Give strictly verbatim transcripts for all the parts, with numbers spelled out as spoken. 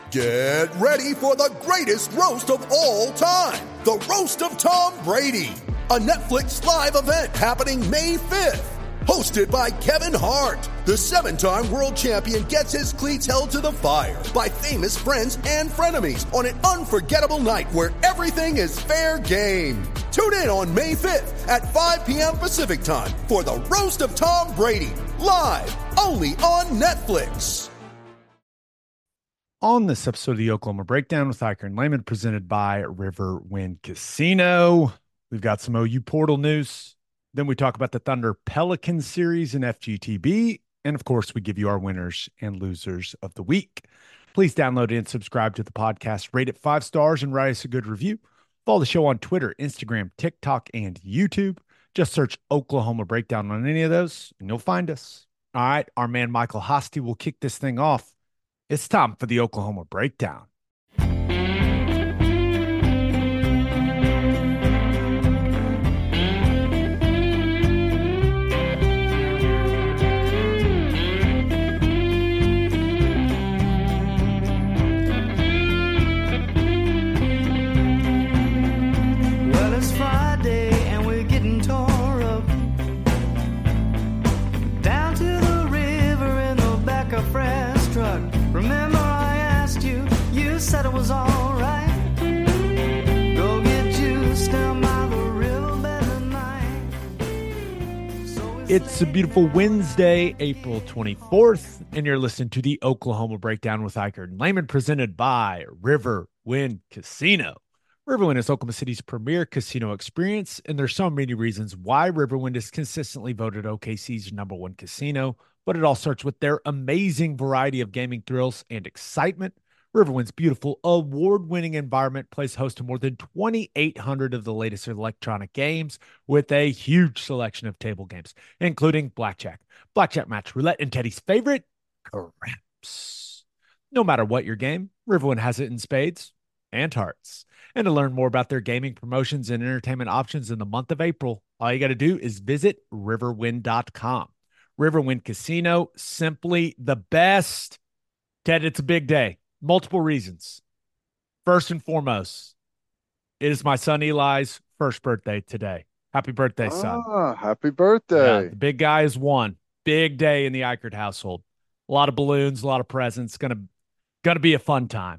Get ready for the greatest roast of all time, the Roast of Tom Brady, a Netflix live event happening May fifth. Hosted by Kevin Hart, the seven-time world champion gets his cleats held to the fire by famous friends and frenemies on an unforgettable night where everything is fair game. Tune in on May fifth at five p.m. Pacific time for the Roast of Tom Brady, live only on Netflix. On this episode of the Oklahoma Breakdown with Iker and Lehman, presented by Riverwind Casino, we've got some O U portal news. Then we talk about the Thunder Pelican series in F G T B. And of course, we give you our winners and losers of the week. Please download and subscribe to the podcast, rate it five stars, and write us a good review. Follow the show on Twitter, Instagram, TikTok, and YouTube. Just search Oklahoma Breakdown on any of those, and you'll find us. All right, our man Michael Hosty will kick this thing off. It's time for the Oklahoma Breakdown. Said it was all right. Go get juice down by the riverbed tonight. So it's a beautiful Wednesday, April twenty-fourth, and you're listening to the Oklahoma Breakdown with Iker and Lehman, presented by Riverwind Casino. Riverwind is Oklahoma City's premier casino experience, and there's so many reasons why Riverwind is consistently voted O K C's number one casino, but it all starts with their amazing variety of gaming thrills and excitement. Riverwind's beautiful, award-winning environment plays host to more than twenty-eight hundred of the latest electronic games with a huge selection of table games, including blackjack, blackjack match, roulette, and Teddy's favorite, craps. No matter what your game, Riverwind has it in spades and hearts. And to learn more about their gaming promotions and entertainment options in the month of April, all you got to do is visit riverwind dot com. Riverwind Casino, simply the best. Ted, it's a big day. Multiple reasons. First and foremost, it is my son Eli's first birthday today. Happy birthday, son. Ah, happy birthday. Yeah, the big guy is one. Big day in the Eichert household. A lot of balloons, a lot of presents. Gonna, gonna be a fun time.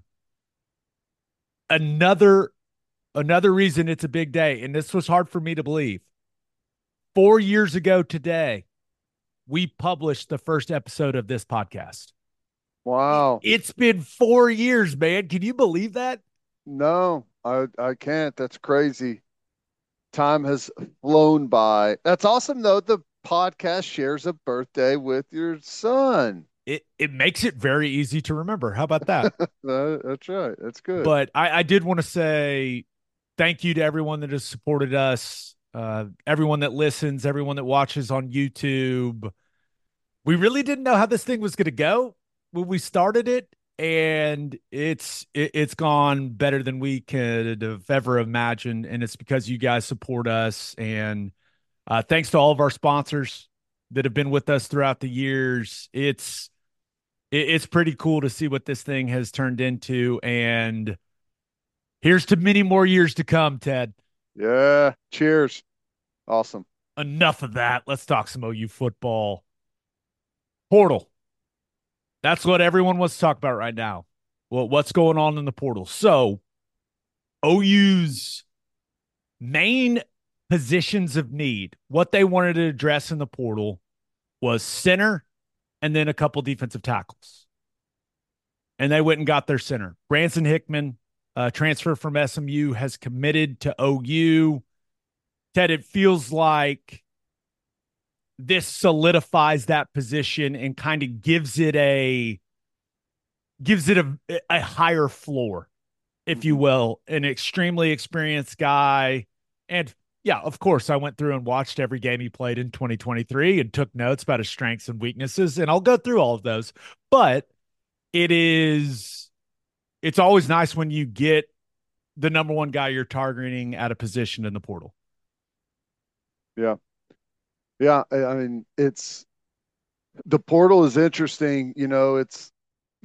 Another, another reason it's a big day, and this was hard for me to believe. Four years ago today, we published the first episode of this podcast. Wow. It's been four years, man. Can you believe that? No, I I can't. That's crazy. Time has flown by. That's awesome, though. The podcast shares a birthday with your son. It it makes it very easy to remember. How about that? That- That's right. That's good. But I, I did want to say thank you to everyone that has supported us, uh, everyone that listens, everyone that watches on YouTube. We really didn't know how this thing was going to go when we started it, and it's it, it's gone better than we could have ever imagined, and it's because you guys support us. And uh, thanks to all of our sponsors that have been with us throughout the years. It's it, it's pretty cool to see what this thing has turned into, and here's to many more years to come, Ted. Yeah. Cheers. Awesome. Enough of that. Let's talk some O U football. Portal. That's what everyone wants to talk about right now. Well, what's going on in the portal? So, O U's main positions of need, what they wanted to address in the portal was center and then a couple defensive tackles. And they went and got their center. Branson Hickman, uh, transfer from S M U, has committed to O U. Ted, it feels like this solidifies that position and kind of gives it a gives it a, a higher floor, if you will. An extremely experienced guy. And yeah, of course, I went through and watched every game he played in twenty twenty-three and took notes about his strengths and weaknesses, and I'll go through all of those. But it is it's always nice when you get the number one guy you're targeting at a position in the portal. Yeah. Yeah. I I mean, it's the portal is interesting. You know, it's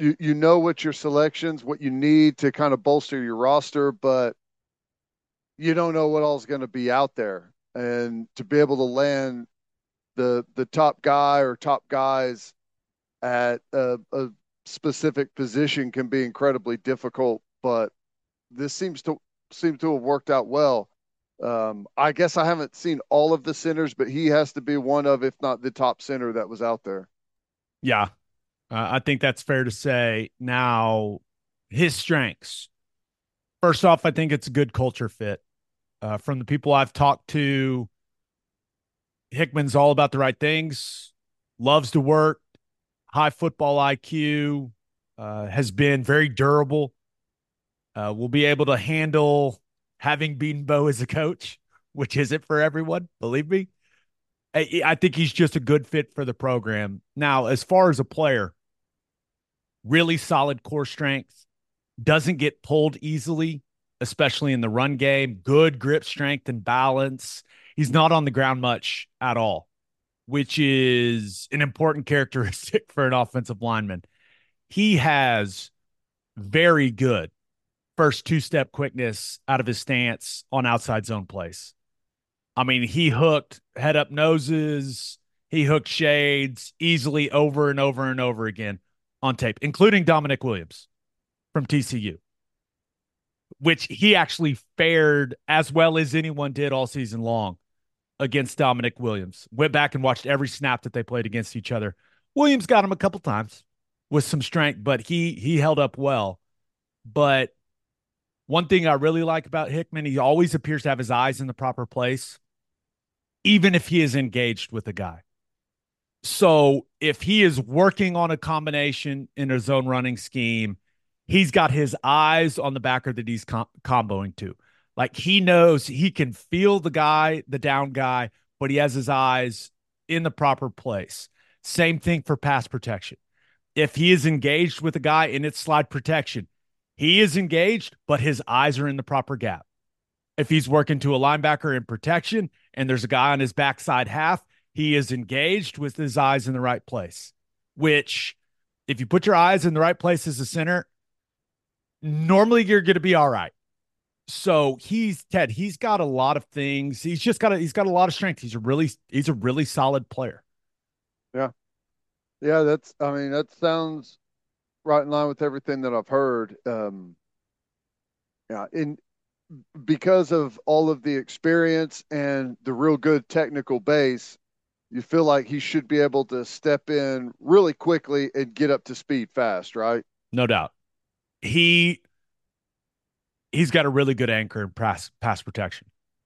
you you know what your selections, what you need to kind of bolster your roster, but you don't know what all's going to be out there. And to be able to land the the top guy or top guys at a, a specific position can be incredibly difficult. But this seems to seem to have worked out well. Um, I guess I haven't seen all of the centers, but he has to be one of, if not the top center that was out there. Yeah, uh, I think that's fair to say. Now, his strengths. First off, I think it's a good culture fit. Uh, from the people I've talked to, Hickman's all about the right things, loves to work, high football I Q, uh, has been very durable. Uh, will be able to handle having beaten Bo as a coach, which isn't for everyone, believe me. I, I think he's just a good fit for the program. Now, as far as a player, really solid core strength, doesn't get pulled easily, especially in the run game, good grip strength and balance. He's not on the ground much at all, which is an important characteristic for an offensive lineman. He has very good first two-step quickness out of his stance on outside zone plays. I mean, he hooked head-up noses, he hooked shades easily over and over and over again on tape, including Dominic Williams from T C U, which he actually fared as well as anyone did all season long against Dominic Williams. Went back and watched every snap that they played against each other. Williams got him a couple times with some strength, but he he held up well. But one thing I really like about Hickman, he always appears to have his eyes in the proper place, even if he is engaged with a guy. So if he is working on a combination in a zone running scheme, he's got his eyes on the backer that he's com- comboing to. Like he knows he can feel the guy, the down guy, but he has his eyes in the proper place. Same thing for pass protection. If he is engaged with a guy and it's slide protection, he is engaged, but his eyes are in the proper gap. If he's working to a linebacker in protection and there's a guy on his backside half, he is engaged with his eyes in the right place, which if you put your eyes in the right place as a center, normally you're going to be all right. So he's Ted, he's got a lot of things. He's just got a, he's got a lot of strength. He's a really, he's a really solid player. Yeah. Yeah. That's, I mean, that sounds right in line with everything that I've heard. Um, yeah. In, because of all of the experience and the real good technical base, you feel like he should be able to step in really quickly and get up to speed fast, right? No doubt. He, he's got a really good anchor in pass, pass protection.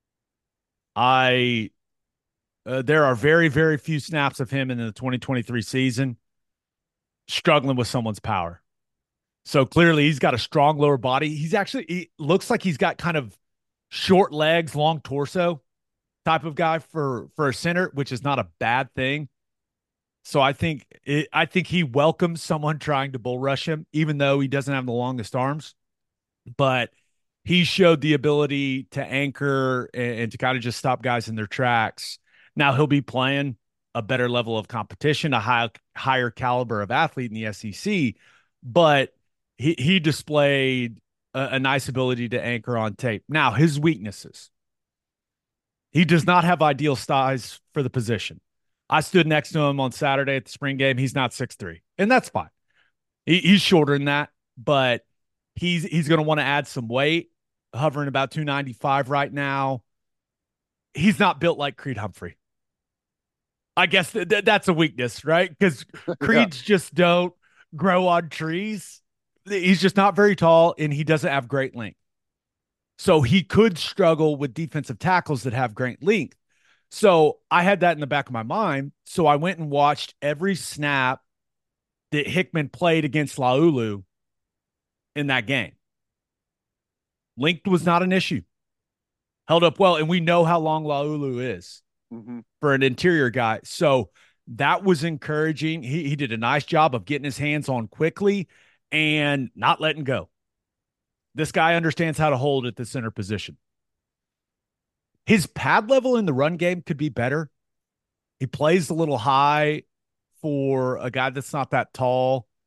I, uh, there are very, very few snaps of him in the twenty twenty-three season struggling with someone's power. So clearly he's got a strong lower body. He's actually, he looks like he's got kind of short legs, long torso type of guy for, for a center, which is not a bad thing. So I think, it, I think he welcomes someone trying to bull rush him, even though he doesn't have the longest arms, but he showed the ability to anchor and, and to kind of just stop guys in their tracks. Now he'll be playing a better level of competition, a high, higher caliber of athlete in the S E C, but he, he displayed a, a nice ability to anchor on tape. Now his weaknesses. He does not have ideal size for the position. I stood next to him on Saturday at the spring game. He's not six three, and that's fine. He, he's shorter than that, but he's he's going to want to add some weight, hovering about two ninety-five right now. He's not built like Creed Humphrey. I guess th- th- that's a weakness, right? Because Creeds yeah. just don't grow on trees. He's just not very tall, and he doesn't have great length. So he could struggle with defensive tackles that have great length. So I had that in the back of my mind. So I went and watched every snap that Hickman played against Laulu in that game. Length was not an issue. Held up well, and we know how long Laulu is mm-hmm. for an interior guy. So that was encouraging. He, he did a nice job of getting his hands on quickly and not letting go. This guy understands how to hold at the center position. His pad level in the run game could be better. He plays a little high for a guy that's not that tall.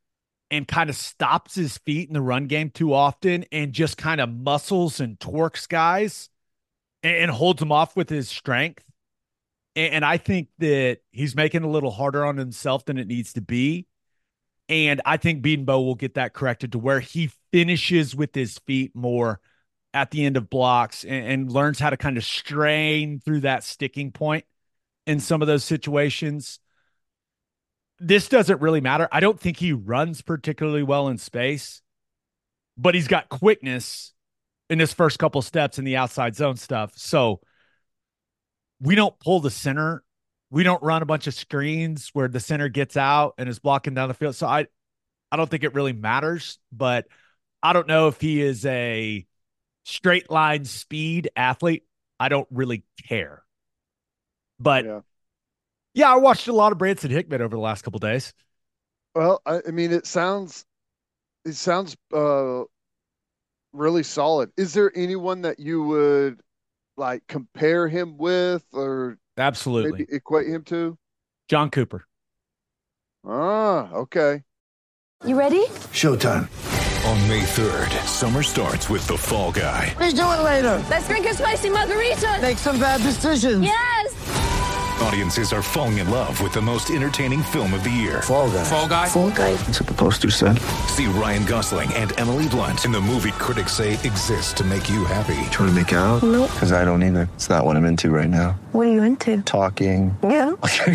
and kind of stops his feet in the run game too often and just kind of muscles and torques guys and, and holds them off with his strength. And, and I think that he's making it a little harder on himself than it needs to be. And I think Bedenbaugh will get that corrected to where he finishes with his feet more at the end of blocks and, and learns how to kind of strain through that sticking point in some of those situations. This doesn't really matter. I don't think he runs particularly well in space, but he's got quickness in his first couple steps in the outside zone stuff. So we don't pull the center. We don't run a bunch of screens where the center gets out and is blocking down the field. So I, I don't think it really matters, but I don't know if he is a straight line speed athlete. I don't really care. But yeah, yeah I watched a lot of Branson Hickman over the last couple of days. Well, I, I mean, it sounds, it sounds uh, really solid. Is there anyone that you would like compare him with or absolutely maybe equate him to? John Cooper. Ah, okay. You ready? Showtime. On May third, summer starts with The Fall Guy. Let's do it later. Let's drink a spicy margarita. Make some bad decisions. Yes. Audiences are falling in love with the most entertaining film of the year. Fall Guy. Fall Guy. Fall Guy. That's what the poster said. See Ryan Gosling and Emily Blunt in the movie critics say exists to make you happy. Trying to make it out? Nope. Because I don't either. It's not what I'm into right now. What are you into? Talking. Yeah.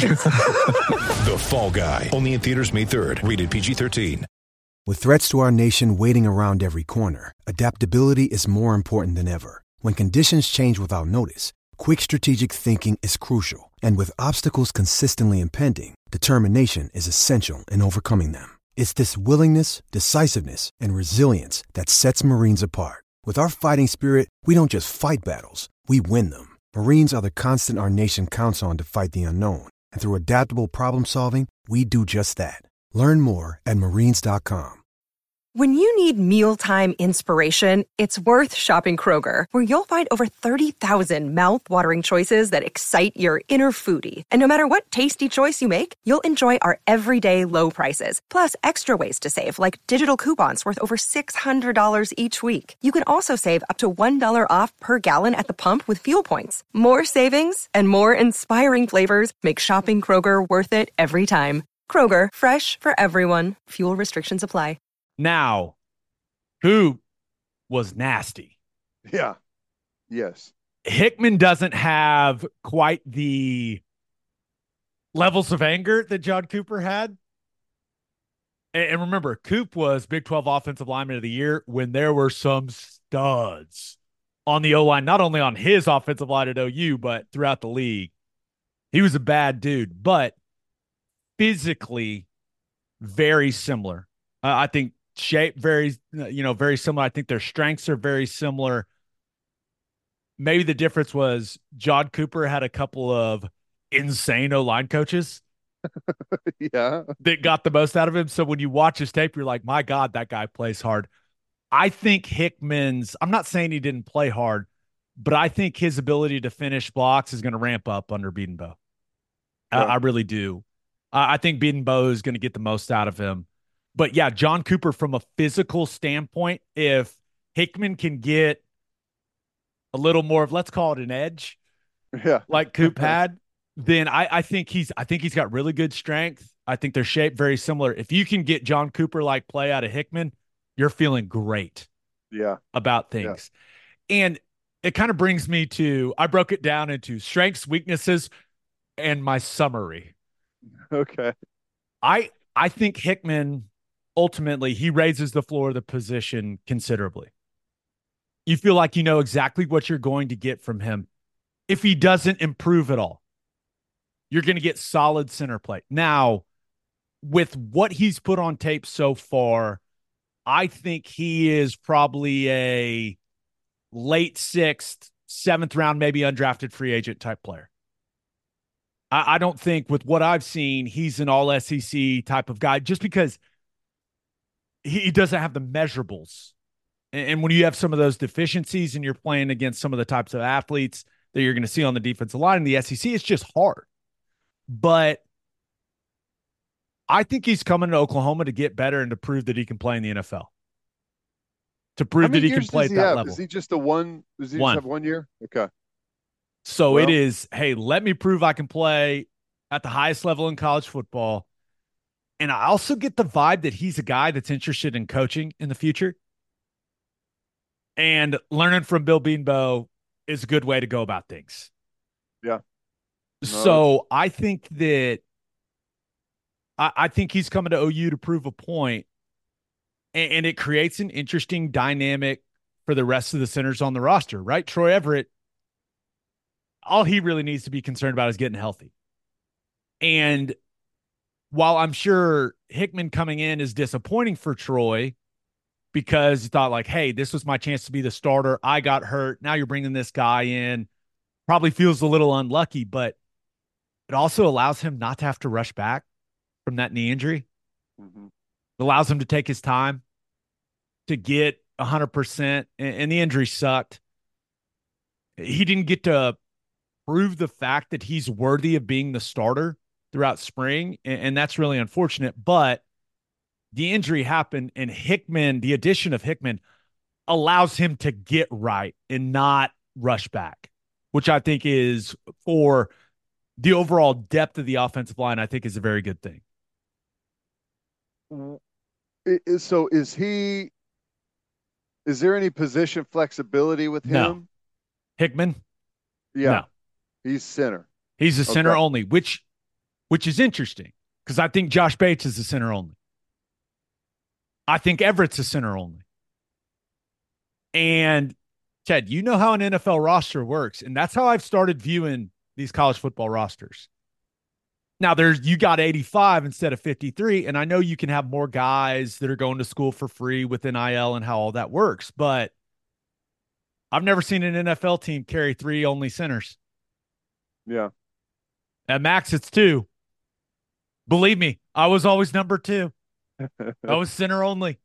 The Fall Guy. Only in theaters May third. Rated P G thirteen. With threats to our nation waiting around every corner, adaptability is more important than ever. When conditions change without notice, quick strategic thinking is crucial. And with obstacles consistently impending, determination is essential in overcoming them. It's this willingness, decisiveness, and resilience that sets Marines apart. With our fighting spirit, we don't just fight battles, we win them. Marines are the constant our nation counts on to fight the unknown. And through adaptable problem solving, we do just that. Learn more at marines dot com. When you need mealtime inspiration, it's worth shopping Kroger, where you'll find over thirty thousand mouth-watering choices that excite your inner foodie. And no matter what tasty choice you make, you'll enjoy our everyday low prices, plus extra ways to save, like digital coupons worth over six hundred dollars each week. You can also save up to one dollar off per gallon at the pump with fuel points. More savings and more inspiring flavors make shopping Kroger worth it every time. Kroger, fresh for everyone. Fuel restrictions apply. Now, who was nasty? Yeah. Yes. Hickman doesn't have quite the levels of anger that John Cooper had. And, and remember, Coop was Big twelve Offensive Lineman of the Year when there were some studs on the O-line, not only on his offensive line at O U, but throughout the league. He was a bad dude, but physically very similar. Uh, I think shape very, you know, very similar. I think their strengths are very similar. Maybe the difference was John Cooper had a couple of insane O-line coaches. Yeah. That got the most out of him. So when you watch his tape, you're like, my God, that guy plays hard. I think Hickman's, I'm not saying he didn't play hard, but I think his ability to finish blocks is going to ramp up under Bedenbaugh. Yeah. I, I really do. I, I think Bedenbaugh is going to get the most out of him. But yeah, John Cooper, from a physical standpoint, if Hickman can get a little more of, let's call it an edge, yeah, like Coop had, then I, I think he's I think he's got really good strength. I think their shape very similar. If you can get John Cooper like play out of Hickman, you're feeling great. Yeah, about things. Yeah. And it kind of brings me to, I broke it down into strengths, weaknesses, and my summary. Okay. I I think Hickman, ultimately, he raises the floor of the position considerably. You feel like you know exactly what you're going to get from him. If he doesn't improve at all, you're going to get solid center play. Now, with what he's put on tape so far, I think he is probably a late sixth, seventh round, maybe undrafted free agent type player. I, I don't think, with what I've seen, he's an all S E C type of guy, just because he doesn't have the measurables. And when you have some of those deficiencies and you're playing against some of the types of athletes that you're going to see on the defensive line in the S E C, it's just hard. But I think he's coming to Oklahoma to get better and to prove that he can play in the N F L. To prove How many that he can years play does at he that have? level. Is he just a one? Does he One. just have one year? Okay. So Well- it is, hey, let me prove I can play at the highest level in college football. And I also get the vibe that he's a guy that's interested in coaching in the future. And learning from Bill Beanbo is a good way to go about things. Yeah. No, So I think that I, I think he's coming to O U to prove a point, and, and it creates an interesting dynamic for the rest of the centers on the roster, right? Troy Everett, all he really needs to be concerned about is getting healthy. And while I'm sure Hickman coming in is disappointing for Troy because he thought like, hey, this was my chance to be the starter. I got hurt. Now you're bringing this guy in. Probably feels a little unlucky, but it also allows him not to have to rush back from that knee injury. Mhm. It allows him to take his time to get one hundred percent, and, and the injury sucked. He didn't get to prove the fact that he's worthy of being the starter throughout spring, and, and that's really unfortunate. But the injury happened, and Hickman, the addition of Hickman, allows him to get right and not rush back, which I think is, for the overall depth of the offensive line, I think is a very good thing. I- is- So is he? Is there any position flexibility with No. him? Hickman, Yeah, no. he's center. He's a center Okay. only, which which is interesting because I think Josh Bates is a center only. I think Everett's a center only. And Ted, you know how an N F L roster works, and that's how I've started viewing these college football rosters. Now, there's you got eighty-five instead of fifty-three, and I know you can have more guys that are going to school for free with N I L and how all that works, but I've never seen an N F L team carry three only centers. Yeah. At max, it's two. Believe me, I was always number two. I was center only.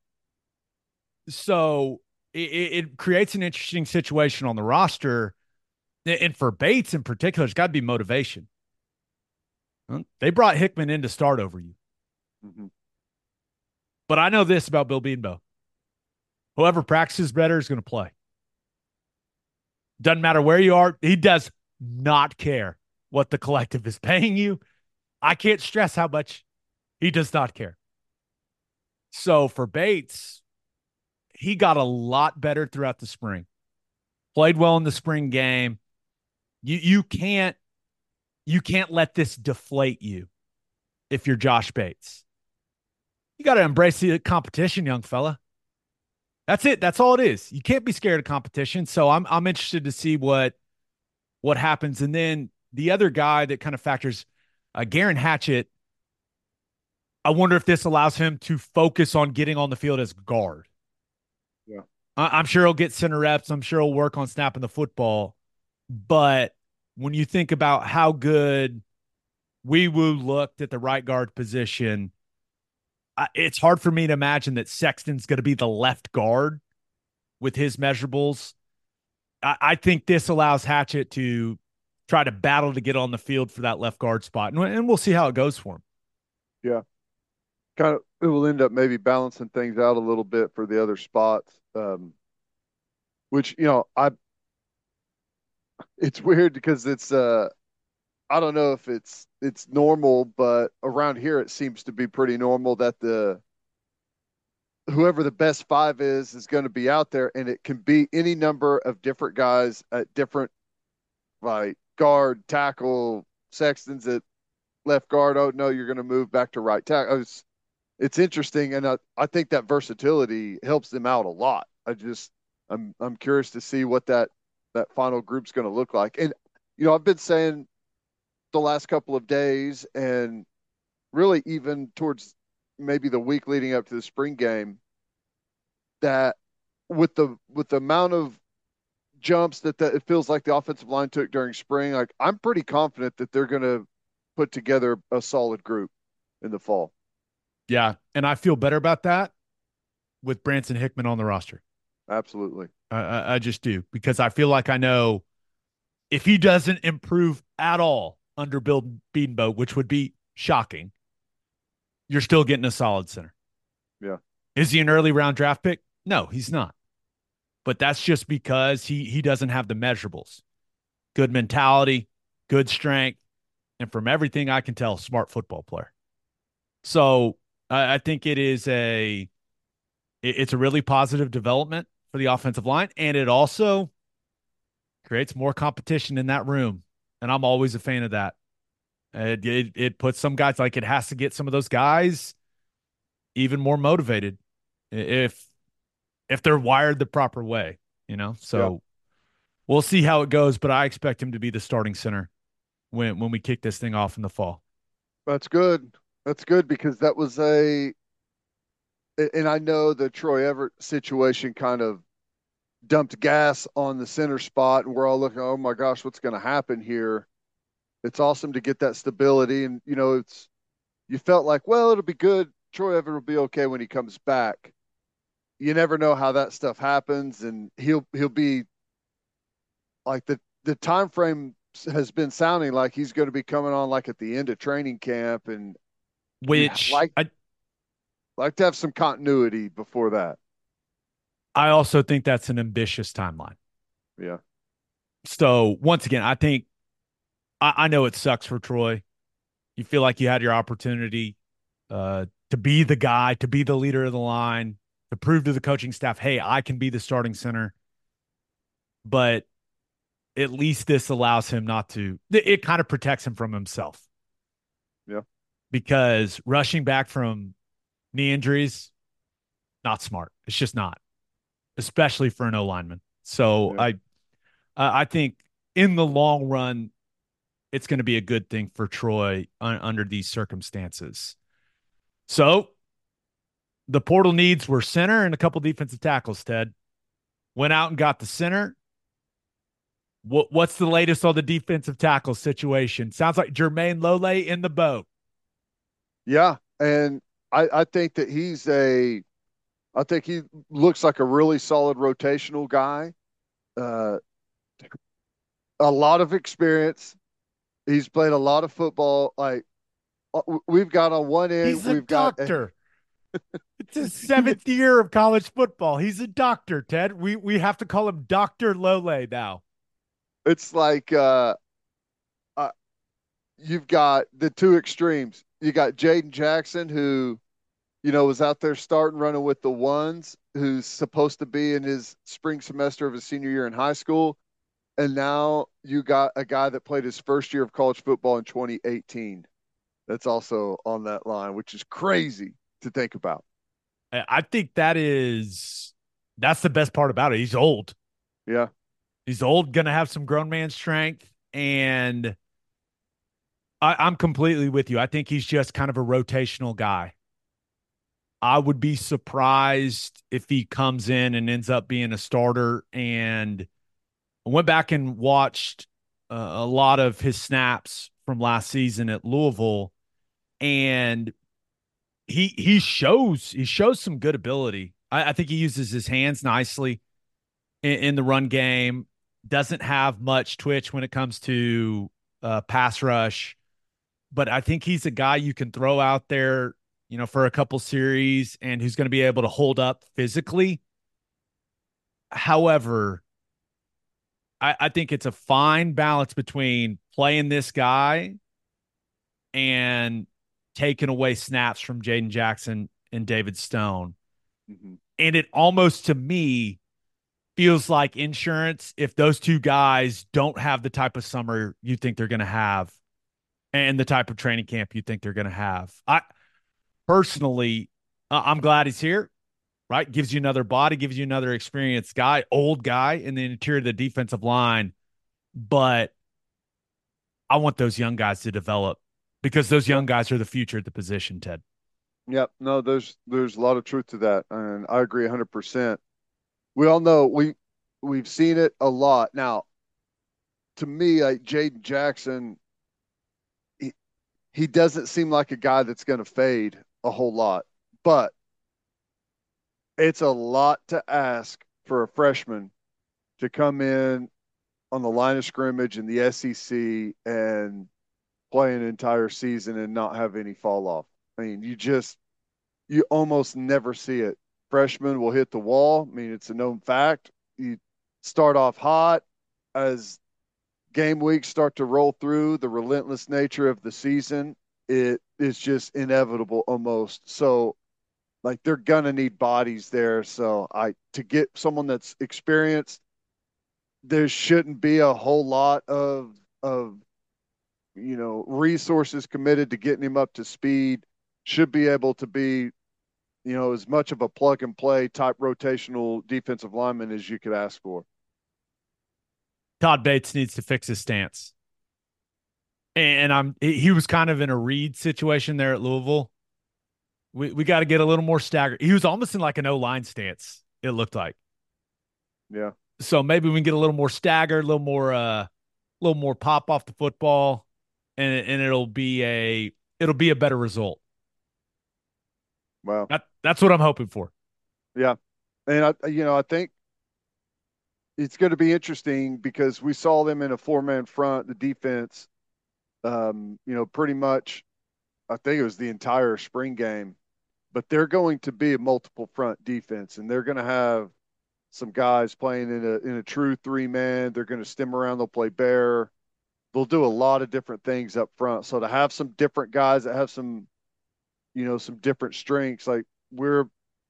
So it, it creates an interesting situation on the roster. And for Bates in particular, it's got to be motivation. They brought Hickman in to start over you. Mm-hmm. But I know this about Bill Beanbo. Whoever practices better is going to play. Doesn't matter where you are. He does not care what the collective is paying you. I can't stress how much he does not care. So for Bates, he got a lot better throughout the spring. Played well in the spring game. You you can't you can't let this deflate you if you're Josh Bates. You got to embrace the competition, young fella. That's it. That's all it is. You can't be scared of competition. So I'm I'm interested to see what what happens. And then the other guy that kind of factors, uh, Garen Hatchett, I wonder if this allows him to focus on getting on the field as guard. Yeah. I- I'm sure he'll get center reps. I'm sure he'll work on snapping the football. But when you think about how good Wee Woo looked at the right guard position, I, it's hard for me to imagine that Sexton's going to be the left guard with his measurables. I, I think this allows Hatchett to try to battle to get on the field for that left guard spot. And, and we'll see how it goes for him. Yeah. Kind of, it will end up maybe balancing things out a little bit for the other spots. Um, which, you know, I, it's weird because it's, uh, I don't know if it's, it's normal, but around here it seems to be pretty normal that the, whoever the best five is, is going to be out there, and it can be any number of different guys at different, like guard, tackle, Sexton's at left guard. Oh no, you're going to move back to right tackle. It's, it's interesting, and I, I think that versatility helps them out a lot. I just I'm I'm curious to see what that that final group's going to look like. And you know, I've been saying the last couple of days, and really even towards maybe the week leading up to the spring game, that with the with the amount of jumps that, that it feels like the offensive line took during spring, like I'm pretty confident that they're going to put together a solid group in the fall. Yeah, and I feel better about that with Branson Hickman on the roster. Absolutely. I, I, I just do, because I feel like I know if he doesn't improve at all under Bill Beanbo, which would be shocking, you're still getting a solid center. Yeah. Is he an early round draft pick? No, he's not. But that's just because he he doesn't have the measurables. Good mentality, good strength, and from everything I can tell, smart football player. So I, I think it is a it- it's a really positive development for the offensive line, and it also creates more competition in that room. And I'm always a fan of that. It, it, it puts some guys, like, it has to get some of those guys even more motivated if if they're wired the proper way, you know. So Yeah. we'll see how it goes, but I expect him to be the starting center when when we kick this thing off in the fall. That's good. That's good because that was a, and I know the Troy Everett situation kind of dumped gas on the center spot, and we're all looking, oh my gosh, what's going to happen here? It's awesome to get that stability, and you know, it's you felt like, well, it'll be good. Troy Everett will be okay when he comes back. You never know how that stuff happens, and he'll he'll be like the the time frame has been sounding like he's going to be coming on like at the end of training camp, and Which like I like to have some continuity before that. I also think that's an ambitious timeline. Yeah. So once again, I think I, I know it sucks for Troy. You feel like you had your opportunity uh, to be the guy, to be the leader of the line, to prove to the coaching staff, hey, I can be the starting center. But at least this allows him not to, it kind of protects him from himself. Yeah. Because rushing back from knee injuries, not smart. It's just not, especially for an O lineman. So Yeah. I, I think in the long run, it's going to be a good thing for Troy un- under these circumstances. So the portal needs were center and a couple defensive tackles, Ted. Went out and got the center. What, what's the latest on the defensive tackle situation? Sounds like Jermaine Lole in the boat. Yeah. And I, I think that he's a, I think he looks like a really solid rotational guy. Uh, a lot of experience. He's played a lot of football. Like uh, we've got on one end, He's a we've got doctor. It's his seventh year of college football. He's a doctor, Ted. We we have to call him Doctor Lole now. It's like uh, uh, you've got the two extremes. You got Jaden Jackson, who, you know, was out there starting running with the ones, who's supposed to be in his spring semester of his senior year in high school. And now you got a guy that played his first year of college football in twenty eighteen. That's also on that line, which is crazy to think about. I I think that is that's the best part about it. He's old. Yeah. He's old, gonna have some grown man strength, and I, I'm completely with you. I think he's just kind of a rotational guy. I would be surprised if he comes in and ends up being a starter. And I went back and watched uh, a lot of his snaps from last season at Louisville, and he he shows he shows some good ability. I, I think he uses his hands nicely in, in the run game. Doesn't have much twitch when it comes to uh, pass rush, but I think he's a guy you can throw out there, you know, for a couple series and who's going to be able to hold up physically. However, I, I think it's a fine balance between playing this guy and taking away snaps from Jaden Jackson and David Stone. Mm-hmm. And it almost, to me, feels like insurance if those two guys don't have the type of summer you think they're going to have and the type of training camp you think they're going to have. I personally, uh, I'm glad he's here, right? Gives you another body, gives you another experienced guy, old guy in the interior of the defensive line. But I want those young guys to develop because those young guys are the future at the position, Ted. Yep. No, there's there's a lot of truth to that, and I agree one hundred percent. We all know we we've seen it a lot. Now, to me, like Jaden Jackson, he, he doesn't seem like a guy that's going to fade a whole lot, but it's a lot to ask for a freshman to come in on the line of scrimmage in the S E C and play an entire season and not have any fall off. I mean, you just you almost never see it. Freshmen will hit the wall. I mean, it's a known fact. You start off hot as game weeks start to roll through, the relentless nature of the season, it is just inevitable almost. So like they're gonna need bodies there. So I to get someone that's experienced, there shouldn't be a whole lot of of you know resources committed to getting him up to speed. Should be able to be, you know, as much of a plug and play type rotational defensive lineman as you could ask for. Todd Bates needs to fix his stance. And I'm he was kind of in a read situation there at Louisville. We we got to get a little more staggered. He was almost in like an O-line stance, it looked like. Yeah. So maybe we can get a little more staggered, a little more uh a little more pop off the football, and and it'll be a it'll be a better result. Wow. That that's what I'm hoping for. Yeah. And I you know, I think it's going to be interesting because we saw them in a four-man front, the defense, um, you know, pretty much, I think it was the entire spring game, but they're going to be a multiple front defense, and they're going to have some guys playing in a in a true three-man. They're going to stem around. They'll play bear. They'll do a lot of different things up front. So to have some different guys that have some, you know, some different strengths, like we're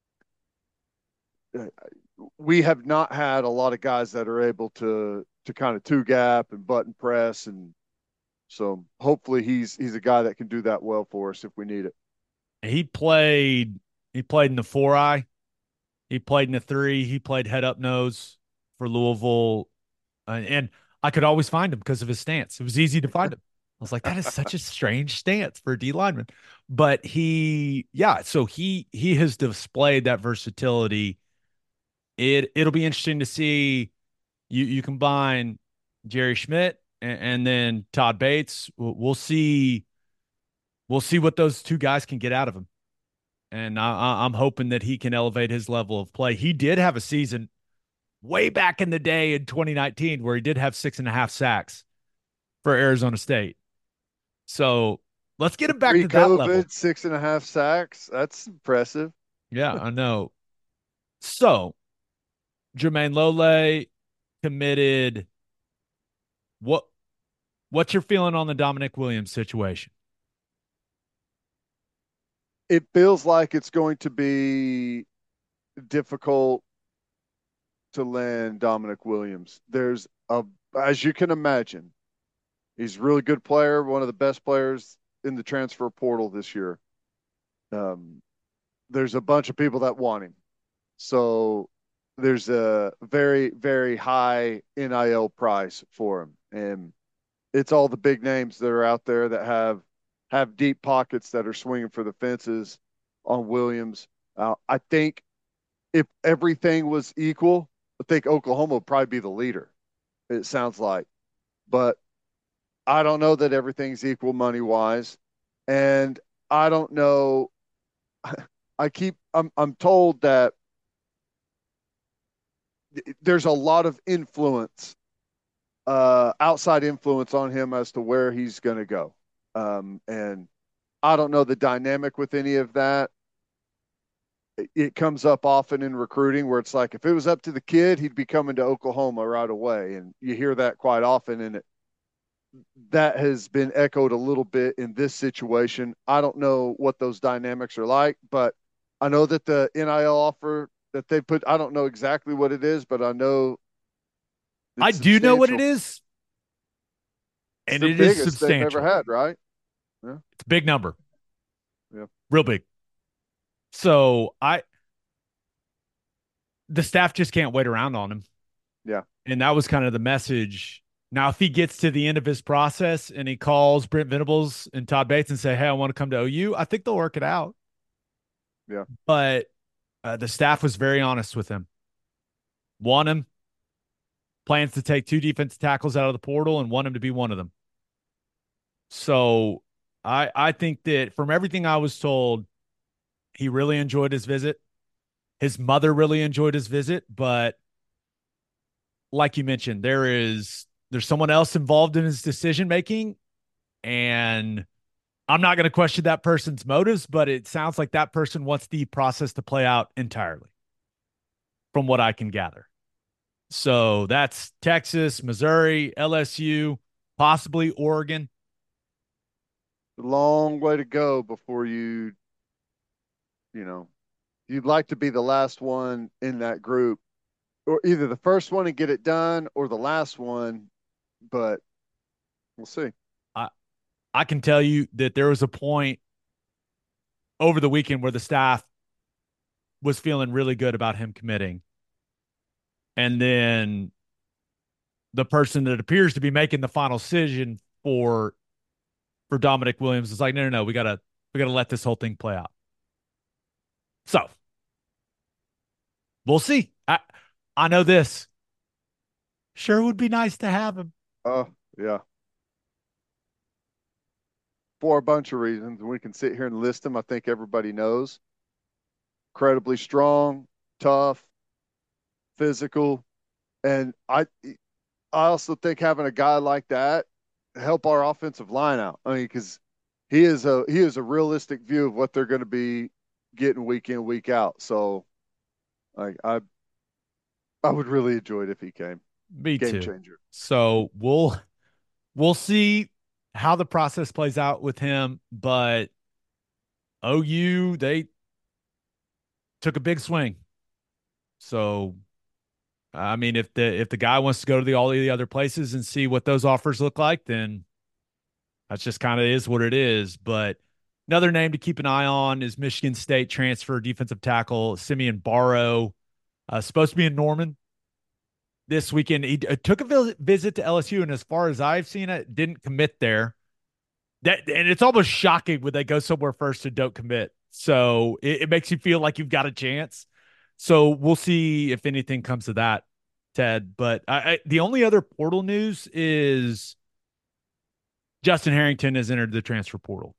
we have not had a lot of guys that are able to to kind of two gap and button press, and so hopefully he's he's a guy that can do that well for us if we need it. He played he played in the four eye, he played in the three, he played head up nose for Louisville, uh, and I could always find him because of his stance. It was easy to find him. I was like, that is such a strange stance for a D lineman, but he yeah, so he he has displayed that versatility. It it'll be interesting to see you you combine Jerry Schmidt and, and then Todd Bates. We'll, we'll see we'll see what those two guys can get out of him, and I, I'm hoping that he can elevate his level of play. He did have a season way back in the day in twenty nineteen where he did have six and a half sacks for Arizona State. So let's get him back to that level. Six and a half sacks. That's impressive. Yeah, I know. So Jermaine Lole committed. What what's your feeling on the Dominic Williams situation? It feels like it's going to be difficult to land Dominic Williams. There's a, as you can imagine, he's a really good player, one of the best players in the transfer portal this year. Um, there's a bunch of people that want him. So there's a very, very high N I L price for him. And it's all the big names that are out there that have have deep pockets that are swinging for the fences on Williams. Uh, I think if everything was equal, I think Oklahoma would probably be the leader, it sounds like. But I don't know that everything's equal money-wise. And I don't know. I keep I'm I'm told that there's a lot of influence, uh, outside influence on him as to where he's going to go. Um, and I don't know the dynamic with any of that. It, it comes up often in recruiting where it's like, if it was up to the kid, he'd be coming to Oklahoma right away. And you hear that quite often. And it, that has been echoed a little bit in this situation. I don't know what those dynamics are like, but I know that the N I L offer that they put, I don't know exactly what it is, but I know. I do know what it is. And it's the it is biggest substantial. they've ever had, right? Yeah. It's a big number. Yeah. Real big. So I, the staff just can't wait around on him. Yeah. And that was kind of the message. Now, if he gets to the end of his process and he calls Brent Venables and Todd Bates and say, hey, I want to come to O U, I think they'll work it out. Yeah. But uh, the staff was very honest with him. Want him. Plans to take two defensive tackles out of the portal and want him to be one of them. So I I think that from everything I was told, he really enjoyed his visit. His mother really enjoyed his visit, but like you mentioned, there is there's someone else involved in his decision making, and I'm not going to question that person's motives, but it sounds like that person wants the process to play out entirely, from what I can gather. So that's Texas, Missouri, L S U, possibly Oregon. A long way to go before you, you know, you'd like to be the last one in that group, or either the first one and get it done or the last one, but we'll see. I I can tell you that there was a point over the weekend where the staff was feeling really good about him committing. And then the person that appears to be making the final decision for for Dominic Williams is like, no, no, no, we gotta we gotta let this whole thing play out. So we'll see. I I know this. Sure would be nice to have him. Oh, yeah. For a bunch of reasons. We can sit here and list them. I think everybody knows. Incredibly strong, tough, physical. And I I also think having a guy like that help our offensive line out. I mean, because he is a he is a realistic view of what they're going to be getting week in, week out. So like I I would really enjoy it if he came. Me Game too. changer. So we'll we'll see how the process plays out with him. But O U, they took a big swing. So I mean, if the if the guy wants to go to the all the other places and see what those offers look like, then that's just kind of is what it is. But another name to keep an eye on is Michigan State transfer defensive tackle Simeon Barrow, uh, supposed to be in Norman this weekend. He uh, took a visit to L S U, and as far as I've seen it, didn't commit there. That and it's almost shocking when they go somewhere first and don't commit. So it, it makes you feel like you've got a chance. So we'll see if anything comes of that, Ted. But I, I, the only other portal news is Justin Harrington has entered the transfer portal.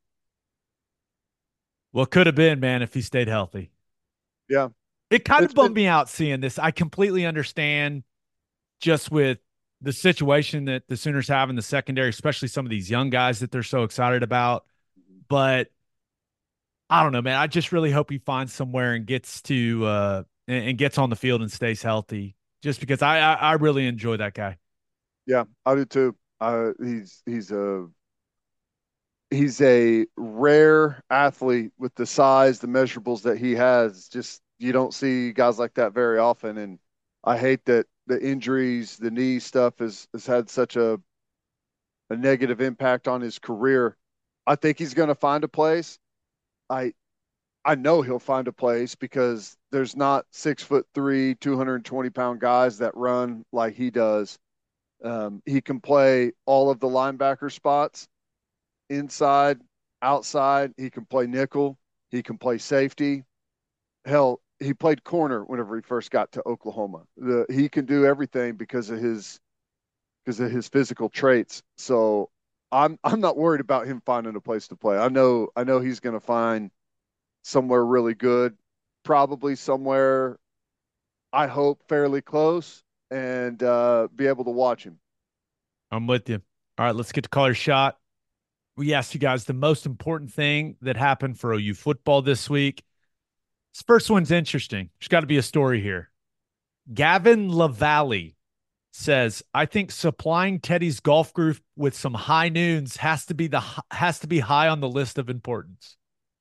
What could have been, man, if he stayed healthy. Yeah. It kind It's of bummed been- me out seeing this. I completely understand just with the situation that the Sooners have in the secondary, especially some of these young guys that they're so excited about. But I don't know, man. I just really hope he finds somewhere and gets to uh, and, and gets on the field and stays healthy. Just because I I, I really enjoy that guy. Yeah, I do too. Uh, he's he's a he's a rare athlete with the size, the measurables that he has. Just you don't see guys like that very often, and I hate that the injuries, the knee stuff has has had such a a negative impact on his career. I think he's going to find a place. I I know he'll find a place because there's not six foot three, two hundred twenty pound guys that run like he does. Um, he can play all of the linebacker spots, inside, outside. He can play nickel. He can play safety. Hell, he played corner whenever he first got to Oklahoma. The, he can do everything because of his because of his physical traits. So I'm I'm not worried about him finding a place to play. I know I know he's going to find somewhere really good, probably somewhere I hope fairly close, and uh, be able to watch him. I'm with you. All right, let's get to caller shot. We asked you guys the most important thing that happened for O U football this week. This first one's interesting. There's got to be a story here. Gavin LaValle says, I think supplying Teddy's golf group with some high noons has to be the has to be high on the list of importance.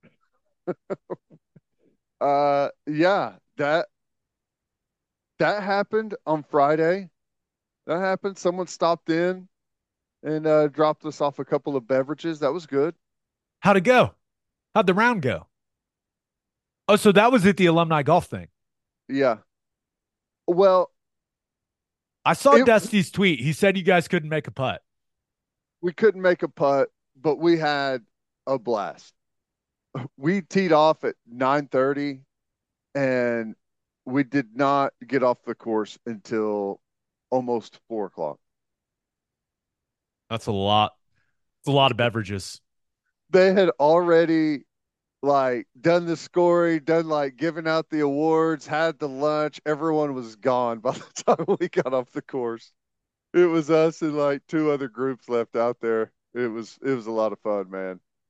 uh, yeah, that that happened on Friday. That happened. Someone stopped in and uh, dropped us off a couple of beverages. That was good. How'd it go? How'd the round go? Oh, so that was at the alumni golf thing. Yeah. Well, I saw it- Dusty's tweet. He said you guys couldn't make a putt. we couldn't make a putt, but we had a blast. We teed off at nine thirty, and we did not get off the course until almost four o'clock. That's a lot. It's a lot of beverages. They had already like done the scoring, done like giving out the awards, had the lunch. Everyone was gone by the time we got off the course. It was us and like two other groups left out there. It was it was a lot of fun, man.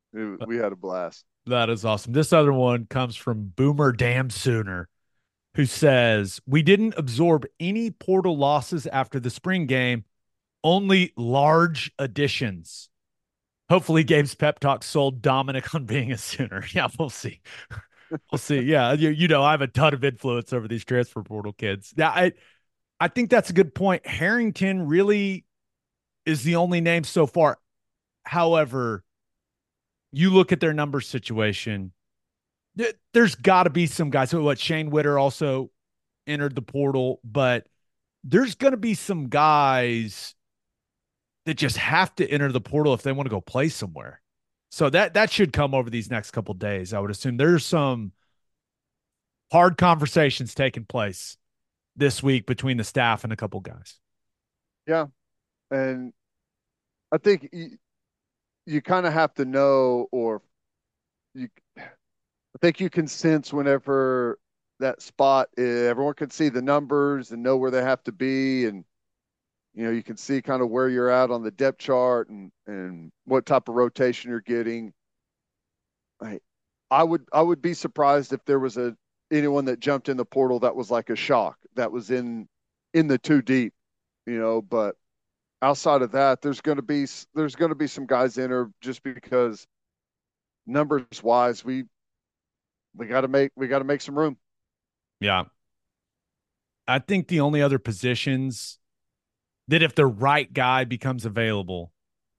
It- we had a blast. That is awesome. This other one comes from Boomer Damn Sooner, who says, we didn't absorb any portal losses after the spring game, only large additions. Hopefully Gabe's pep talk sold Dominic on being a Sooner. Yeah, we'll see. We'll see. Yeah, you, you know, I have a ton of influence over these transfer portal kids. Yeah, I, I think that's a good point. Harrington really is the only name so far. However, you look at their number situation, there's got to be some guys. So what, Shane Witter also entered the portal, but there's going to be some guys that just have to enter the portal if they want to go play somewhere. So that that should come over these next couple of days. I would assume there's some hard conversations taking place this week between the staff and a couple guys. Yeah. And I think you, you kind of have to know, or you, I think you can sense whenever that spot, is, everyone can see the numbers and know where they have to be. And, you know, you can see kind of where you're at on the depth chart and, and what type of rotation you're getting. I, I would, I would be surprised if there was a, anyone that jumped in the portal that was like a shock, that was in, in the two deep, you know, but outside of that, there's going to be, there's going to be some guys in there just because numbers wise, we, we got to make, we got to make some room. Yeah. I think the only other positions that if the right guy becomes available,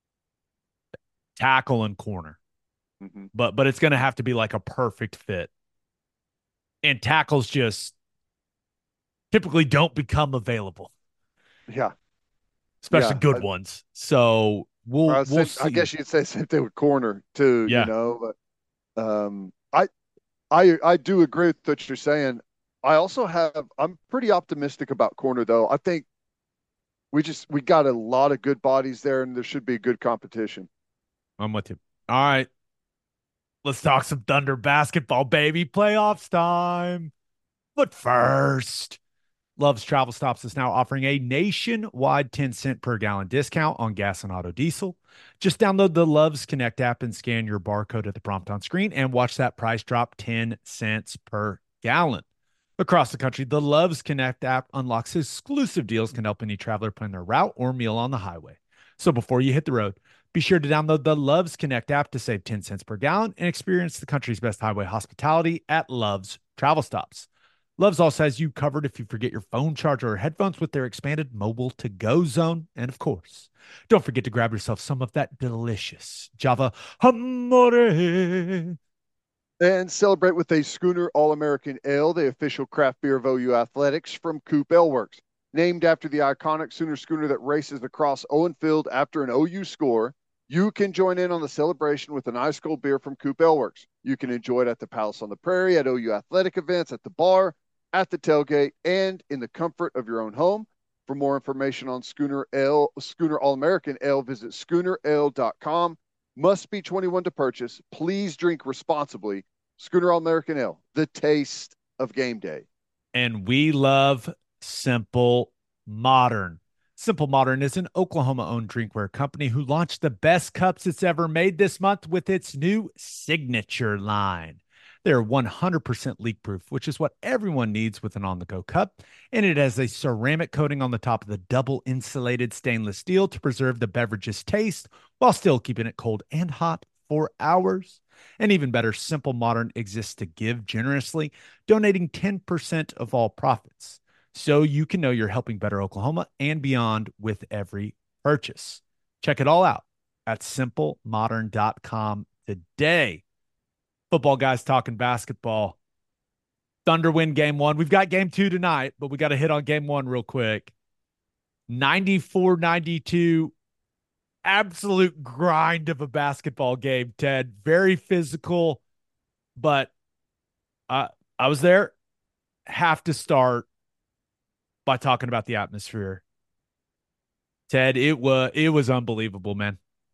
tackle and corner. Mm-hmm. But but it's going to have to be like a perfect fit. And tackles just typically don't become available. Yeah. Especially yeah. good I, ones. So we'll I, we'll say, see. I guess you'd say same thing with corner too, yeah. you know, but um I I I do agree with what you're saying. I also have I'm pretty optimistic about corner though. I think we just we got a lot of good bodies there and there should be good competition. I'm with you. All right. Let's talk some Thunder basketball, baby. Playoffs time. But first, Love's Travel Stops is now offering a nationwide ten cent per gallon discount on gas and auto diesel. Just download the Love's Connect app and scan your barcode at the prompt on screen and watch that price drop ten cents per gallon. Across the country, the Love's Connect app unlocks exclusive deals, can help any traveler plan their route or meal on the highway. So before you hit the road, be sure to download the Love's Connect app to save ten cents per gallon and experience the country's best highway hospitality at Love's Travel Stops. Love's also has you covered if you forget your phone charger or headphones with their expanded mobile to-go zone. And of course, don't forget to grab yourself some of that delicious Java Amore. And celebrate with a Schooner All-American Ale, the official craft beer of O U Athletics from Coop Ale Works. Named after the iconic Sooner schooner that races across Owen Field after an O U score, you can join in on the celebration with an ice cold beer from Coop Ale Works. You can enjoy it at the Palace on the Prairie, at O U athletic events, at the bar, at the tailgate, and in the comfort of your own home. For more information on Schooner Ale, Schooner All-American Ale, visit schooner ale dot com. Must be twenty-one to purchase. Please drink responsibly. Schooner All-American Ale, the taste of game day. And we love Simple Modern. Simple Modern is an Oklahoma-owned drinkware company who launched the best cups it's ever made this month with its new Signature line. They're one hundred percent leak-proof, which is what everyone needs with an on-the-go cup, and it has a ceramic coating on the top of the double-insulated stainless steel to preserve the beverage's taste while still keeping it cold and hot for hours. And even better, Simple Modern exists to give generously, donating ten percent of all profits, so you can know you're helping better Oklahoma and beyond with every purchase. Check it all out at simple modern dot com today. Football guys talking basketball. Thunder win game one. We've got game two tonight, but we got to hit on game one real quick. ninety-four ninety-two, absolute grind of a basketball game, Ted. Very physical, but uh, I was there. Have to start by talking about the atmosphere. Ted, it was it was unbelievable, man.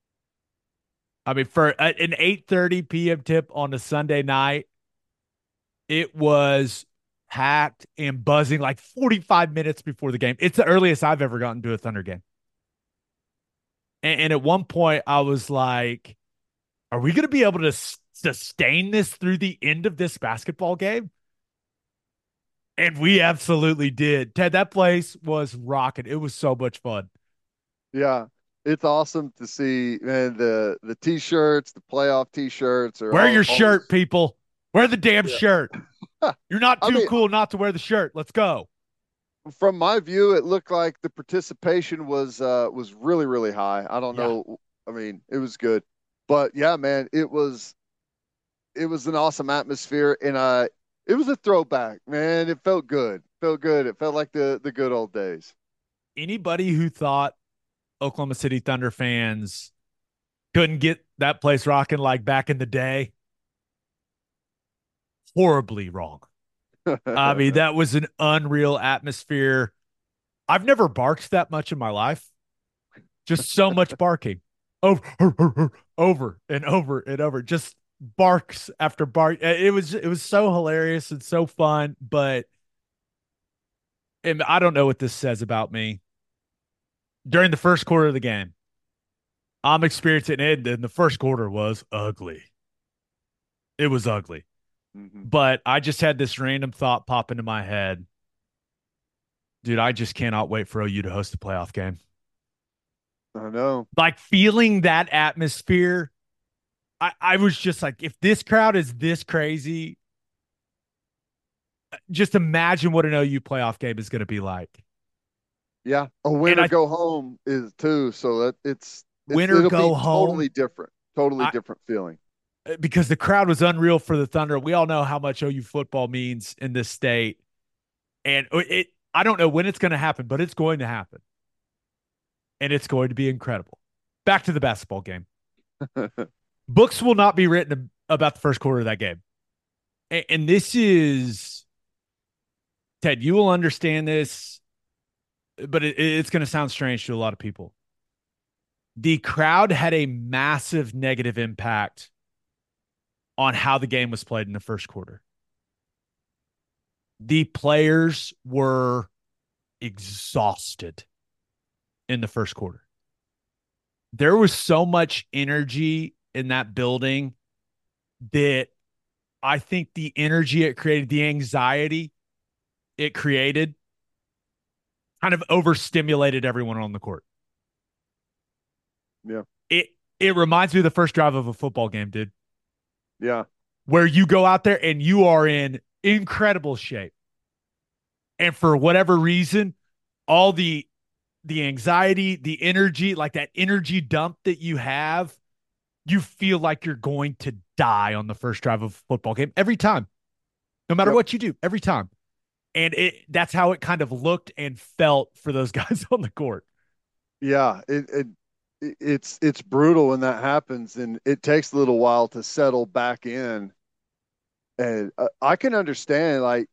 I mean, for an eight thirty p.m. tip on a Sunday night, it was packed and buzzing like forty-five minutes before the game. It's the earliest I've ever gotten to a Thunder game. And, and at one point, I was like, Are we going to be able to s- sustain this through the end of this basketball game? And we absolutely did. Ted, that place was rocking. It was so much fun. Yeah, it's awesome to see, man. The the t-shirts, the playoff t-shirts are Wear all your shirt, always, people. Wear the damn yeah. shirt. You're not I too mean, cool not to wear the shirt. Let's go. from my view, it looked like the participation was uh was really, really high. I don't Yeah. know. I mean, it was good. But yeah, man, it was it was an awesome atmosphere, and uh it was a throwback, man. It felt good. Felt good. It felt like the the good old days. Anybody who thought Oklahoma City Thunder fans couldn't get that place rocking like back in the day, horribly wrong. I mean, that was an unreal atmosphere. I've never barked that much in my life. Just so much barking. Over, over and over and over. Just barks after bark. It was it was so hilarious and so fun, but and I don't know what this says about me. During the first quarter of the game, I'm experiencing it, and the first quarter was ugly. It was ugly. Mhm. But I just had this random thought pop into my head. Dude, I just cannot wait for O U to host a playoff game. I know. Like feeling that atmosphere. I, I was just like, if this crowd is this crazy, just imagine what an O U playoff game is going to be like. Yeah, a win And or I- go home is too. So that it's, it's Win or it'll go be home. totally different. Totally I- different feeling. Because the crowd was unreal for the Thunder. We all know how much O U football means in this state. And it, I don't know when it's going to happen, but it's going to happen. And it's going to be incredible. Back to the basketball game. Books will not be written about the first quarter of that game. And, and this is, Ted, you will understand this, but it, it's going to sound strange to a lot of people. The crowd had a massive negative impact on how the game was played in the first quarter. The players were exhausted in the first quarter. There was so much energy in that building that I think the energy it created, the anxiety it created, kind of overstimulated everyone on the court. Yeah. It it reminds me of the first drive of a football game, dude. Yeah. Where you go out there and you are in incredible shape. And for whatever reason, all the the anxiety, the energy, like that energy dump that you have, you feel like you're going to die on the first drive of a football game every time. No matter Yep. what you do, every time. And it that's how it kind of looked and felt for those guys on the court. Yeah. It, it it's it's brutal when that happens, and it takes a little while to settle back in. And uh, I can understand, like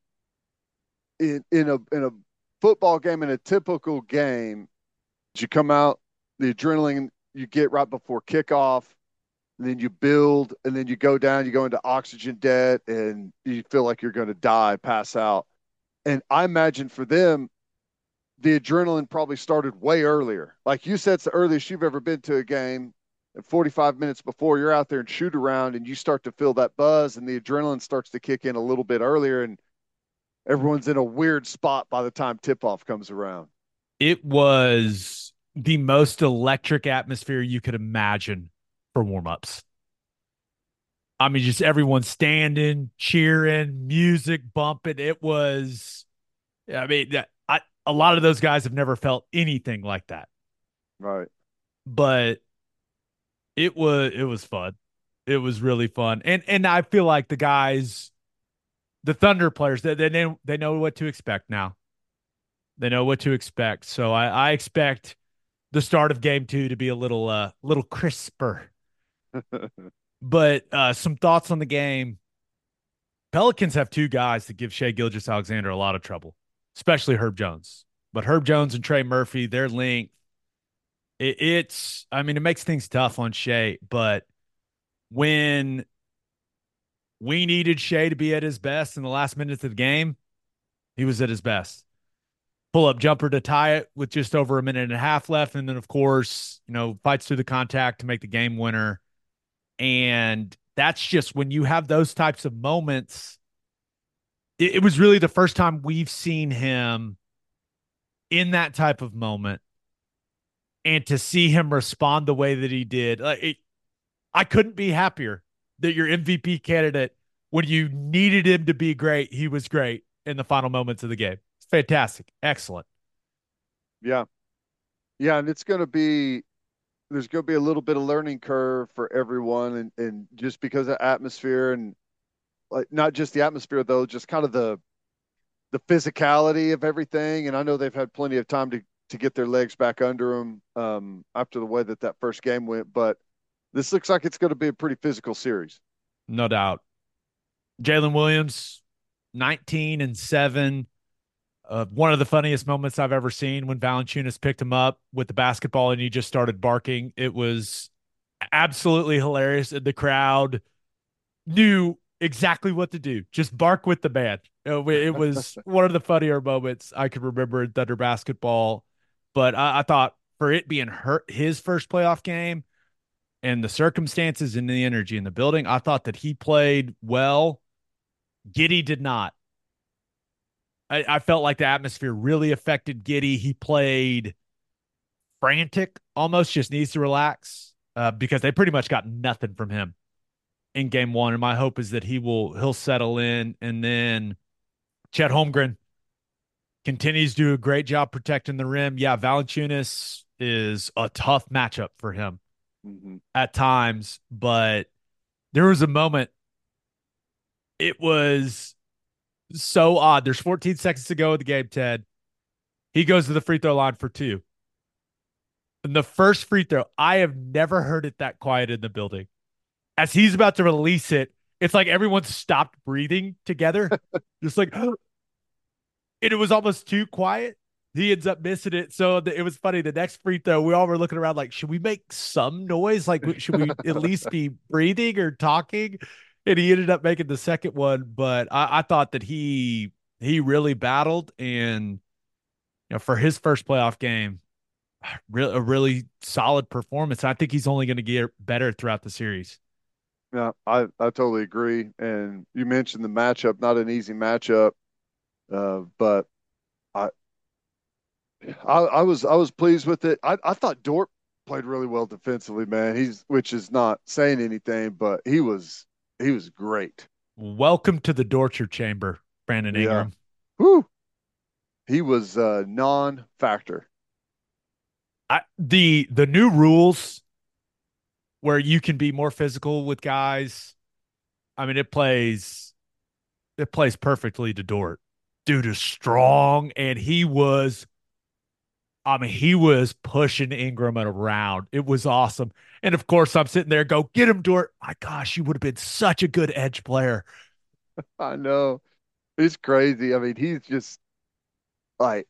in in a in a football game, in a typical game, you come out, the adrenaline you get right before kickoff, and then you build, and then you go down, you go into oxygen debt, and you feel like you're going to die, pass out. And I imagine for them, the adrenaline probably started way earlier. Like you said, it's the earliest you've ever been to a game. And forty-five minutes before, you're out there and shoot around, and you start to feel that buzz, and the adrenaline starts to kick in a little bit earlier, and everyone's in a weird spot by the time tip-off comes around. It was the most electric atmosphere you could imagine for warm-ups. I mean, just everyone standing, cheering, music bumping. It was, I mean, I, a lot of those guys have never felt anything like that. Right. But it was it was fun. It was really fun. And and I feel like the guys, the Thunder players, they they know, they know what to expect now. They know what to expect. So I, I expect the start of game two to be a little uh little crisper. But uh some thoughts on the game. Pelicans have two guys that give Shea Gilgeous-Alexander a lot of trouble, especially Herb Jones. But Herb Jones and Trey Murphy, their length, it, it's, I mean, it makes things tough on Shea. But when we needed Shea to be at his best in the last minutes of the game, he was at his best. Pull-up jumper to tie it with just over a minute and a half left. And then, of course, you know, fights through the contact to make the game winner. And that's just when you have those types of moments. It, it was really the first time we've seen him in that type of moment. And to see him respond the way that he did, like it, I couldn't be happier that your M V P candidate, when you needed him to be great, he was great in the final moments of the game. It's fantastic. Excellent. Yeah. Yeah. And it's going to be, there's going to be a little bit of learning curve for everyone. And, and just because of atmosphere and like, not just the atmosphere though, just kind of the, the physicality of everything. And I know they've had plenty of time to, to get their legs back under them um, after the way that that first game went. But this looks like it's going to be a pretty physical series. No doubt. Jalen Williams, nineteen and seven. Uh, one of the funniest moments I've ever seen when Valanciunas picked him up with the basketball and he just started barking. It was absolutely hilarious. The crowd knew exactly what to do. Just bark with the man. It was one of the funnier moments I could remember in Thunder basketball. But I, I thought for it being her, his first playoff game and the circumstances and the energy in the building, I thought that he played well. Giddey did not. I, I felt like the atmosphere really affected Giddey. He played frantic, almost just needs to relax uh, because they pretty much got nothing from him in game one. And my hope is that he will, he'll settle in. And then Chet Holmgren continues to do a great job protecting the rim. Yeah, Valanciunas is a tough matchup for him mm-hmm. at times, but there was a moment. It was so odd. There's fourteen seconds to go in the game, Ted. He goes to the free throw line for two. And the first free throw, I have never heard it that quiet in the building. As he's about to release it, it's like everyone stopped breathing together. Just like, and it was almost too quiet. He ends up missing it. So the, it was funny. The next free throw, we all were looking around like, should we make some noise? Like, should we at least be breathing or talking? And he ended up making the second one. But I, I thought that he he really battled. And you know, for his first playoff game, really, a really solid performance. I think he's only going to get better throughout the series. Yeah, I, I totally agree. And you mentioned the matchup, not an easy matchup. Uh, but I, I I was I was pleased with it. I, I thought Dort played really well defensively, man. He's which is not saying anything, but he was he was great. Welcome to the torture chamber, Brandon Ingram. Yeah. Whew. He was a non-factor. I, the the new rules where you can be more physical with guys, I mean, it plays it plays perfectly to Dort. Dude is strong, and he was, I mean, he was pushing Ingram around. It was awesome. And, of course, I'm sitting there, go, get him, Dort. My gosh, you would have been such a good edge player. I know. It's crazy. I mean, he's just, like,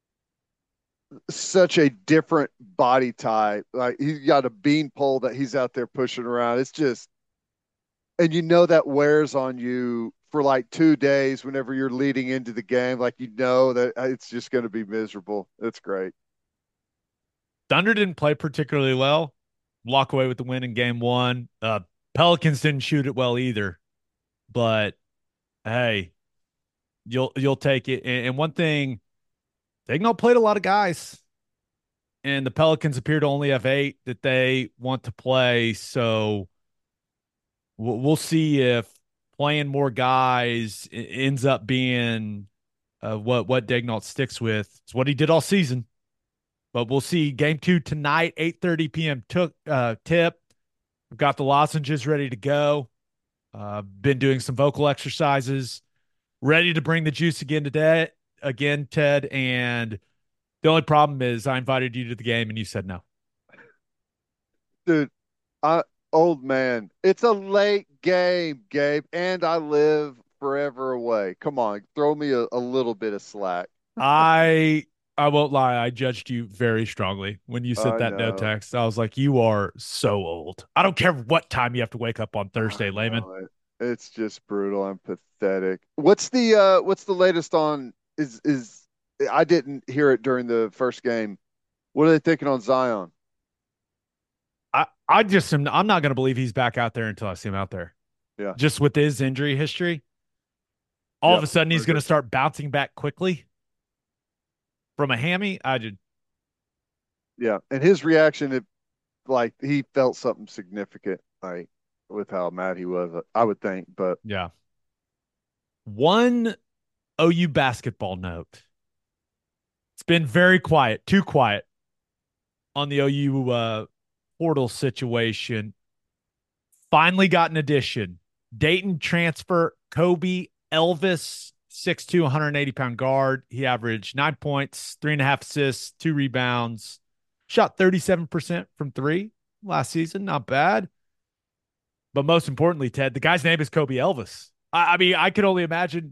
such a different body type. Like, he's got a beanpole that he's out there pushing around. It's just, and you know that wears on you for like two days whenever you're leading into the game. Like, you know that it's just going to be miserable. It's great. Thunder didn't play particularly well. Walk away with the win in game one. Uh, Pelicans didn't shoot it well either. But, hey, you'll you'll take it. And, and one thing, Daigneault played a lot of guys. And the Pelicans appear to only have eight that they want to play. So we'll, we'll see if playing more guys ends up being uh, what, what Daigneault sticks with. It's what he did all season. But we'll see game two tonight, eight thirty p.m. Took, uh, tip. We've got the lozenges ready to go. Uh, been doing some vocal exercises. Ready to bring the juice again today. Again, Ted. And the only problem is I invited you to the game and you said no. Dude, I old man. It's a late game, Gabe, and I live forever away. Come on, throw me a, a little bit of slack. I I won't lie, I judged you very strongly when you sent I that no know. text. I was like, you are so old. I don't care what time you have to wake up on Thursday, I Layman. know it. It's just brutal. I'm pathetic. What's the uh what's the latest on is is I didn't hear it during the first game. What are they thinking on Zion? I I just am, I'm not going to believe he's back out there until I see him out there. Yeah. Just with his injury history, all Yep. of a sudden he's I going to agree. start bouncing back quickly from a hammy. I just Yeah. And his reaction, it like he felt something significant, like with how mad he was, I would think. But yeah. One O U basketball note. It's been very quiet, too quiet on the O U uh, portal situation. Finally got an addition. Dayton transfer Kobe Elvis, six two, one hundred eighty pound guard. He averaged nine points, three and a half assists, two rebounds, shot thirty-seven percent from three last season. Not bad. But most importantly, Ted, the guy's name is Kobe Elvis. I, I mean, I can only imagine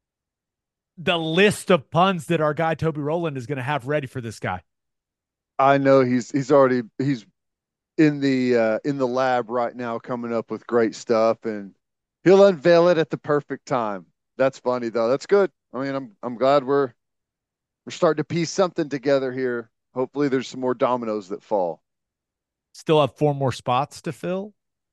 the list of puns that our guy Toby Rowland is going to have ready for this guy. I know he's he's already he's in the uh, in the lab right now, coming up with great stuff, and he'll unveil it at the perfect time. That's funny though. That's good. I mean, I'm I'm glad we're we're starting to piece something together here. Hopefully, there's some more dominoes that fall. Still have four more spots to fill.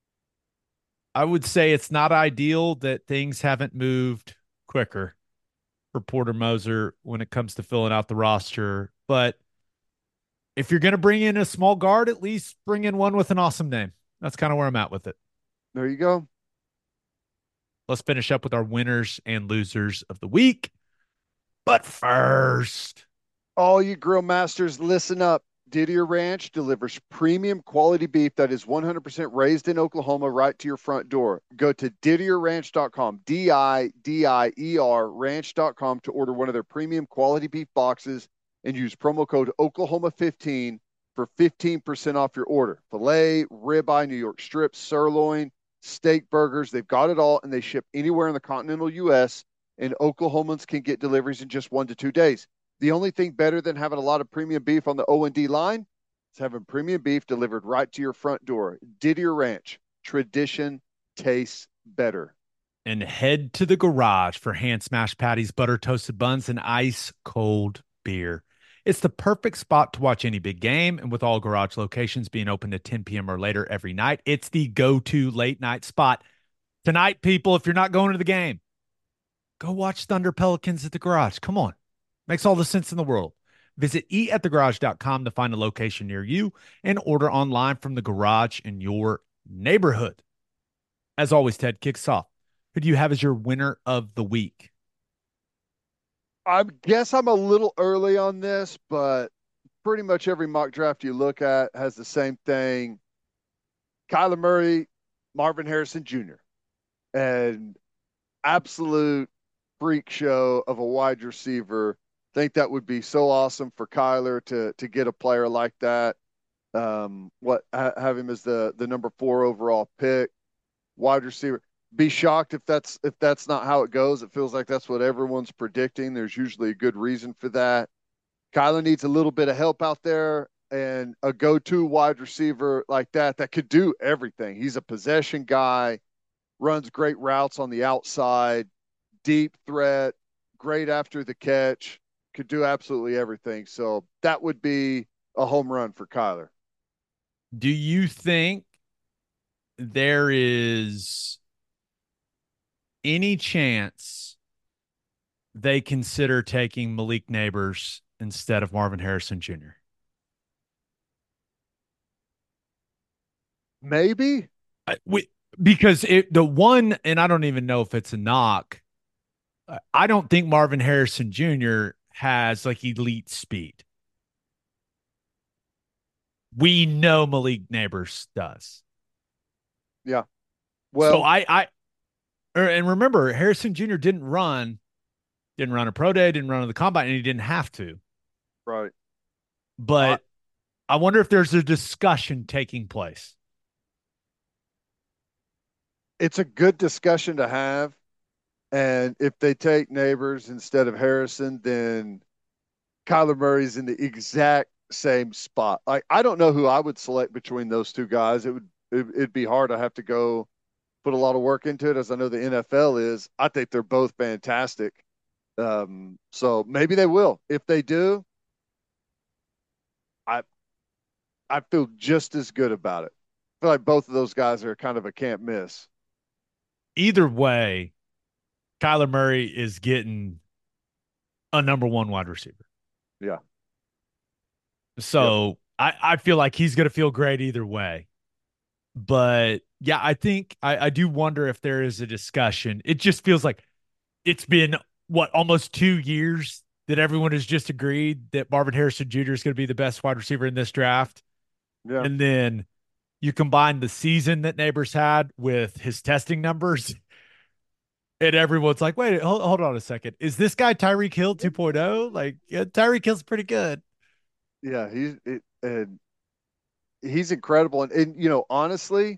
I would say it's not ideal that things haven't moved quicker for Porter Moser when it comes to filling out the roster. But if you're going to bring in a small guard, at least bring in one with an awesome name. That's kind of where I'm at with it. There you go. Let's finish up with our winners and losers of the week. But first, all you grill masters, listen up. Didier Ranch delivers premium quality beef that is one hundred percent raised in Oklahoma right to your front door. Go to didier ranch dot com, D I D I E R, ranch dot com to order one of their premium quality beef boxes and use promo code Oklahoma fifteen for fifteen percent off your order. Filet, ribeye, New York strips, sirloin, steak burgers. They've got it all, and they ship anywhere in the continental U S, and Oklahomans can get deliveries in just one to two days. The only thing better than having a lot of premium beef on the O and D line is having premium beef delivered right to your front door. Didier Ranch, tradition tastes better. And head to the garage for hand smashed patties, butter toasted buns, and ice cold beer. It's the perfect spot to watch any big game, and with all garage locations being open at ten p.m. or later every night, it's the go-to late night spot. Tonight, people, if you're not going to the game, go watch Thunder Pelicans at the garage. Come on. Makes all the sense in the world. Visit eat at the garage dot com to find a location near you and order online from the garage in your neighborhood. As always, Ted, kicks off. Who do you have as your winner of the week? I guess I'm a little early on this, but pretty much every mock draft you look at has the same thing. Kyler Murray, Marvin Harrison Junior And absolute freak show of a wide receiver. Think that would be so awesome for Kyler to to get a player like that. Um, what ha- have him as the the number four overall pick, wide receiver. Be shocked if that's if that's not how it goes. It feels like that's what everyone's predicting. There's usually a good reason for that. Kyler needs a little bit of help out there, and a go-to wide receiver like that that could do everything. He's a possession guy, runs great routes on the outside, deep threat, great after the catch, could do absolutely everything. So that would be a home run for Kyler. Do you think there is any chance they consider taking Malik Neighbors instead of Marvin Harrison Junior? Maybe. I, we, because it, the one, and I don't even know if it's a knock, I don't think Marvin Harrison Junior has like elite speed. We know Malik Neighbors does. Yeah. Well, so I, I, er, and remember, Harrison Junior didn't run, didn't run a pro day, didn't run on the combine, and he didn't have to. Right. But uh, I wonder if there's a discussion taking place. It's a good discussion to have. And if they take Neighbors instead of Harrison, then Kyler Murray's in the exact same spot. Like, I don't know who I would select between those two guys. It would it, it'd be hard. I have to go put a lot of work into it, as I know the N F L is. I think they're both fantastic. Um, so maybe they will. If they do, I I feel just as good about it. feel like both of those guys are kind of a can't miss. Either way, Kyler Murray is getting a number one wide receiver. Yeah. So yep. I, I feel like he's going to feel great either way. But yeah, I think I, I do wonder if there is a discussion. It just feels like it's been, what, almost two years that everyone has just agreed that Marvin Harrison Junior is going to be the best wide receiver in this draft. Yeah. And then you combine the season that Neighbors had with his testing numbers, and everyone's like, wait, hold, hold on a second. Is this guy Tyreek Hill two point oh? Like, yeah, Tyreek Hill's pretty good. Yeah, he's it, and he's incredible. And, and, you know, honestly,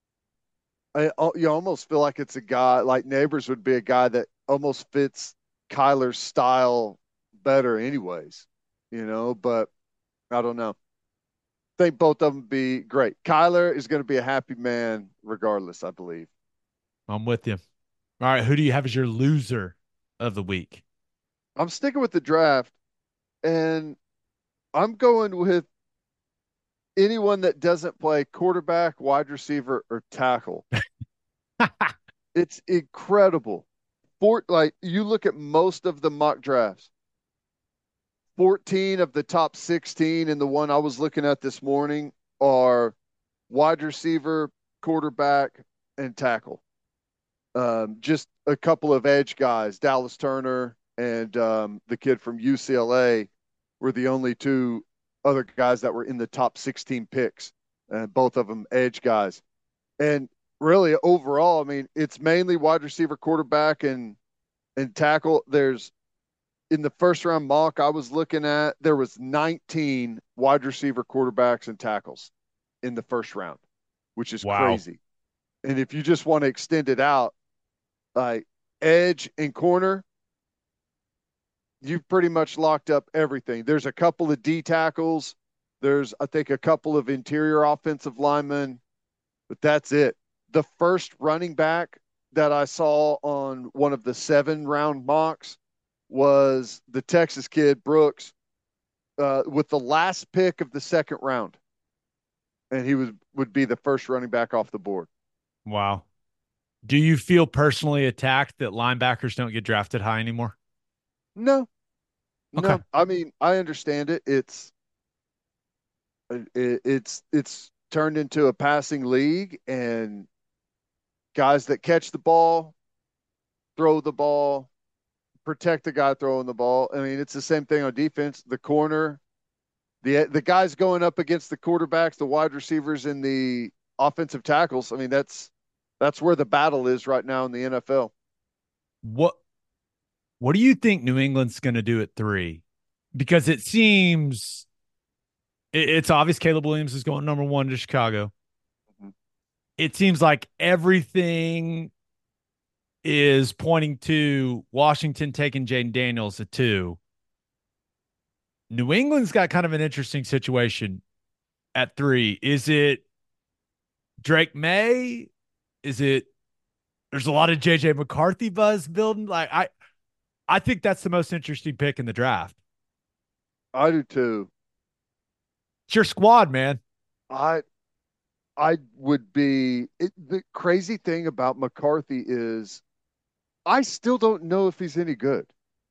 I you almost feel like it's a guy like Neighbors would be a guy that almost fits Kyler's style better anyways, you know, but I don't know. I think both of them be great. Kyler is going to be a happy man regardless, I believe. I'm with you. All right, who do you have as your loser of the week? I'm sticking with the draft, and I'm going with anyone that doesn't play quarterback, wide receiver, or tackle. It's incredible. For, like, you look at most of the mock drafts, fourteen of the top sixteen in the one I was looking at this morning are wide receiver, quarterback, and tackle. Um, just a couple of edge guys, Dallas Turner and um, the kid from U C L A were the only two other guys that were in the top sixteen picks, and both of them edge guys. And really, overall, I mean, it's mainly wide receiver, quarterback, and and tackle. There's in the first round mock I was looking at, there was nineteen wide receiver, quarterbacks, and tackles in the first round, which is wow. crazy. And if you just want to extend it out, like edge and corner, you've pretty much locked up everything. There's a couple of D tackles. There's, I think, a couple of interior offensive linemen, but that's it. The first running back that I saw on one of the seven round mocks was the Texas kid, Brooks, uh, with the last pick of the second round. And he was would be the first running back off the board. Wow. Do you feel personally attacked that linebackers don't get drafted high anymore? No. Okay. No. I mean, I understand it. It's it, it's it's turned into a passing league, and guys that catch the ball, throw the ball, protect the guy throwing the ball. I mean, it's the same thing on defense. The corner, the the guys going up against the quarterbacks, the wide receivers, and the offensive tackles. I mean, that's that's where the battle is right now in the N F L. What What do you think New England's going to do at three? Because it seems it, it's obvious Caleb Williams is going number one to Chicago. Mm-hmm. It seems like everything is pointing to Washington taking Jaden Daniels at two. New England's got kind of an interesting situation at three. Is it Drake May? Is it, there's a lot of J J McCarthy buzz building. Like I, I think that's the most interesting pick in the draft. I do too. It's your squad, man. I, I would be it, the crazy thing about McCarthy is I still don't know if he's any good.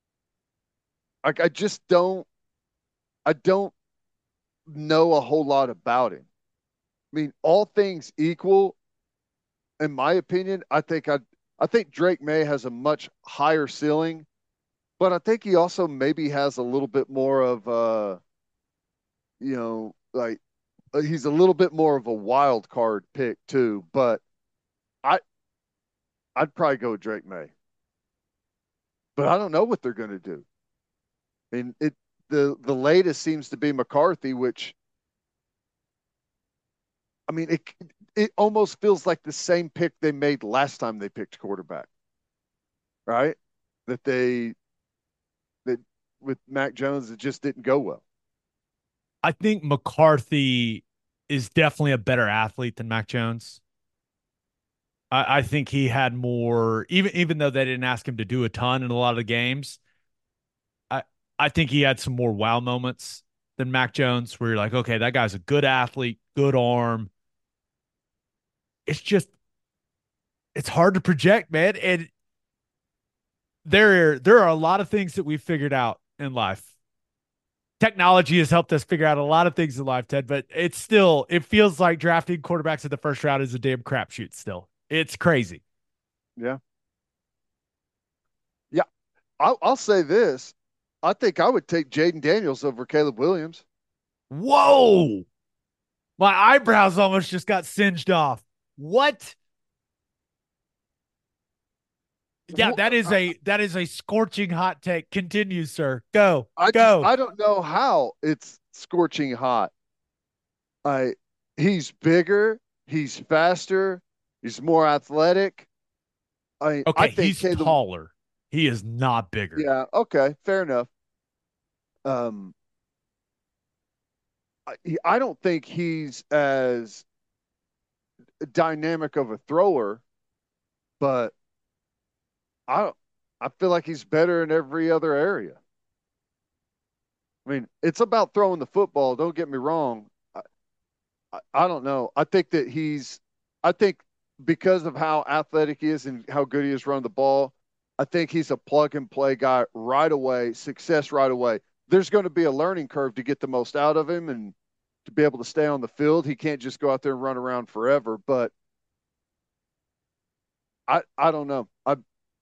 Like I just don't, I don't know a whole lot about him. I mean, all things equal, in my opinion, I think I I think Drake May has a much higher ceiling, but I think he also maybe has a little bit more of uh you know, like he's a little bit more of a wild card pick too, but I I'd probably go with Drake May. But I don't know what they're going to do. I mean, it the the latest seems to be McCarthy, which I mean, it it almost feels like the same pick they made last time they picked quarterback, right? That they that with Mac Jones, it just didn't go well. I think McCarthy is definitely a better athlete than Mac Jones. I, I think he had more, even even though they didn't ask him to do a ton in a lot of the games. I I think he had some more wow moments than Mac Jones, where you're like, okay, that guy's a good athlete, good arm. it's just it's hard to project, man. And there there are a lot of things that we've figured out in life. Technology has helped us figure out a lot of things in life, Ted, but it's still, it feels like drafting quarterbacks in the first round is a damn crapshoot still. It's crazy. Yeah. Yeah. I'll, I'll say this. I think I would take Jaden Daniels over Caleb Williams. Whoa. My eyebrows almost just got singed off. What? Yeah, that is a that is a scorching hot take. Continue, sir. Go. I Go. Just, I don't know how it's scorching hot. I he's bigger, he's faster, he's more athletic. I okay, I think he's Caleb, taller. He is not bigger. Yeah, okay, fair enough. Um I, I don't think he's as dynamic of a thrower, but I I feel like he's better in every other area. I mean, it's about throwing the football. Don't get me wrong. I, I, I don't know. I think that he's. I think because of how athletic he is and how good he is running the ball, I think he's a plug and play guy right away. Success right away. There's going to be a learning curve to get the most out of him and to be able to stay on the field. He can't just go out there and run around forever. But I I don't know. I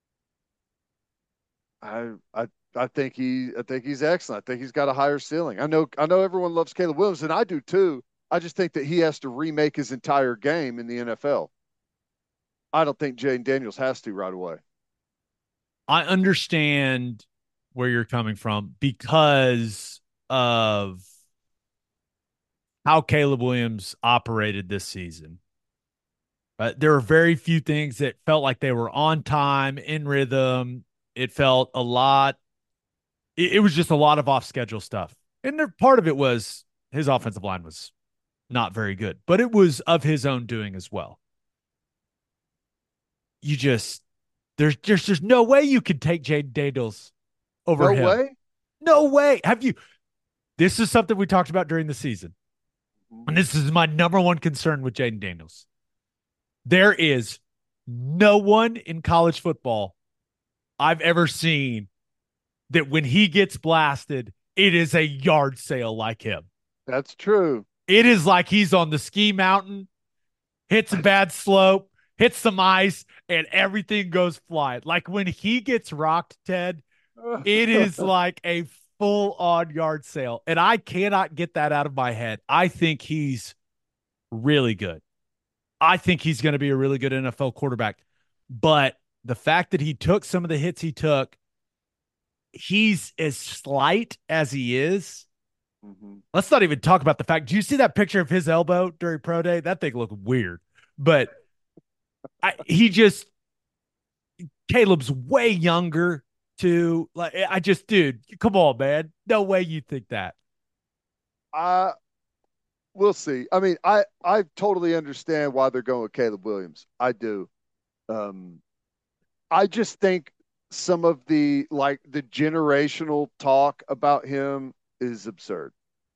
I I I think he I think he's excellent. I think he's got a higher ceiling. I know I know everyone loves Caleb Williams, and I do too. I just think that he has to remake his entire game in the N F L. I don't think Jaden Daniels has to right away. I understand where you're coming from because of how Caleb Williams operated this season. But there were very few things that felt like they were on time, in rhythm. It felt a lot. It, it was just a lot of off schedule stuff. And there, part of it was his offensive line was not very good, but it was of his own doing as well. You just, there's just, there's no way you could take Jaden Daniels over no him. No way? No way. Have you, this is something we talked about during the season. And this is my number one concern with Jaden Daniels. There is no one in college football I've ever seen that when he gets blasted, it is a yard sale like him. That's true. It is like he's on the ski mountain, hits a bad slope, hits some ice, and everything goes flying. Like when he gets rocked, Ted, it is like a full-on yard sale. And I cannot get that out of my head. I think he's really good. I think he's going to be a really good N F L quarterback. But the fact that he took some of the hits he took, he's as slight as he is. Mm-hmm. Let's not even talk about the fact. Do you see that picture of his elbow during pro day? That thing looked weird. But I, he just, Caleb's way younger too. Like, I just, dude, come on, man. No way you think that. Uh, we'll see. I mean, I, I totally understand why they're going with Caleb Williams. I do. Um, I just think some of the, like, the generational talk about him is absurd.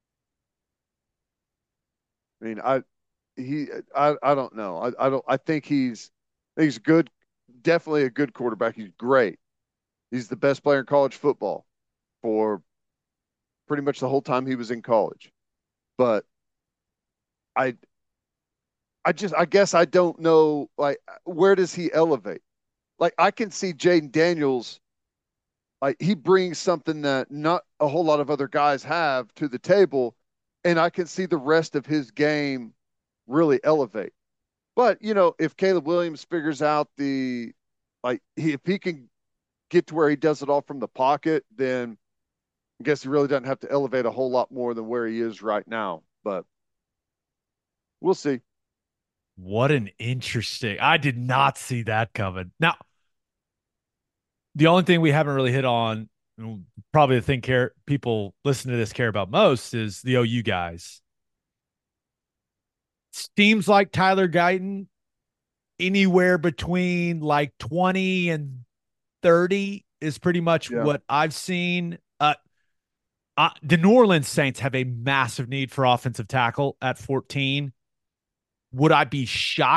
I mean, I, he, I, I don't know. I, I don't, I think he's, he's good. Definitely a good quarterback. He's great. He's the best player in college football for pretty much the whole time he was in college. But I, I just, I guess I don't know, like, where does he elevate? Like, I can see Jaden Daniels, like, he brings something that not a whole lot of other guys have to the table, and I can see the rest of his game really elevate. But, you know, if Caleb Williams figures out the, like, he, if he can get to where he does it all from the pocket, then I guess he really doesn't have to elevate a whole lot more than where he is right now. But we'll see. What an interesting, I did not see that coming. Now, the only thing we haven't really hit on, probably the thing care people listen to this care about most, is the O U guys. Seems like Tyler Guyton, anywhere between like twenty and thirty is pretty much yeah. what I've seen. Uh, uh, the New Orleans Saints have a massive need for offensive tackle at fourteen. Would I be shocked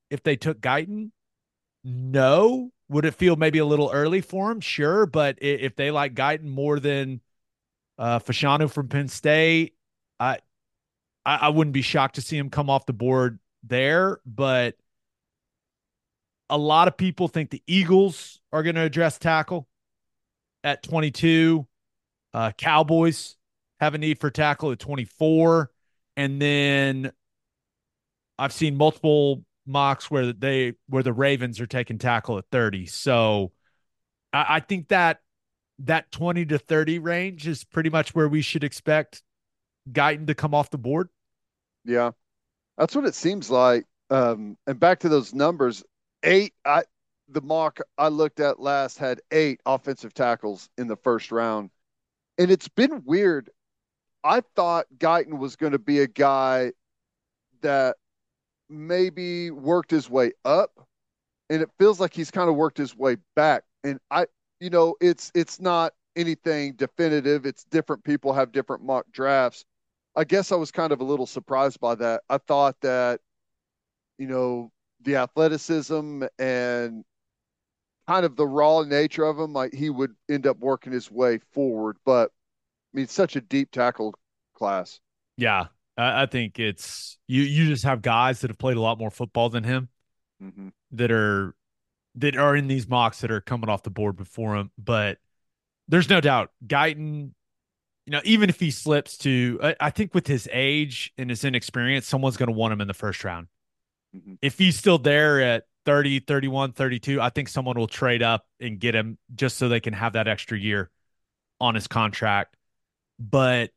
if they took Guyton? No. Would it feel maybe a little early for him? Sure. But if they like Guyton more than uh, Fashanu from Penn State, I, I I wouldn't be shocked to see him come off the board there. But a lot of people think the Eagles are going to address tackle at twenty-two. Uh, Cowboys have a need for tackle at twenty-four. And then I've seen multiple mocks where they where the Ravens are taking tackle at thirty. So I, I think that that twenty to thirty range is pretty much where we should expect Guyton to come off the board. Yeah, that's what it seems like. Um, and back to those numbers, eight. I the mock I looked at last had eight offensive tackles in the first round, and it's been weird. I thought Guyton was going to be a guy that maybe worked his way up, and it feels like he's kind of worked his way back. And I, you know, it's it's not anything definitive. It's different people have different mock drafts. I guess I was kind of a little surprised by that. I thought that, you know, the athleticism and kind of the raw nature of him, like he would end up working his way forward. But I mean, such a deep tackle class. Yeah, I, I think it's you. You just have guys that have played a lot more football than him Mm-hmm. that are that are in these mocks that are coming off the board before him. But there's no doubt Guyton, you know, even if he slips to, I, I think with his age and his inexperience, someone's going to want him in the first round. Mm-hmm. If he's still there at thirty, thirty-one, thirty-two, I think someone will trade up and get him just so they can have that extra year on his contract. But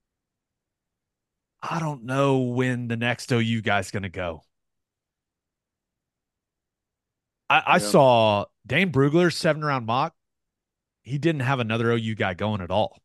I don't know when the next O U guy's going to go. I, I Yeah. saw Dane Brugler's seven round mock. He didn't have another O U guy going at all.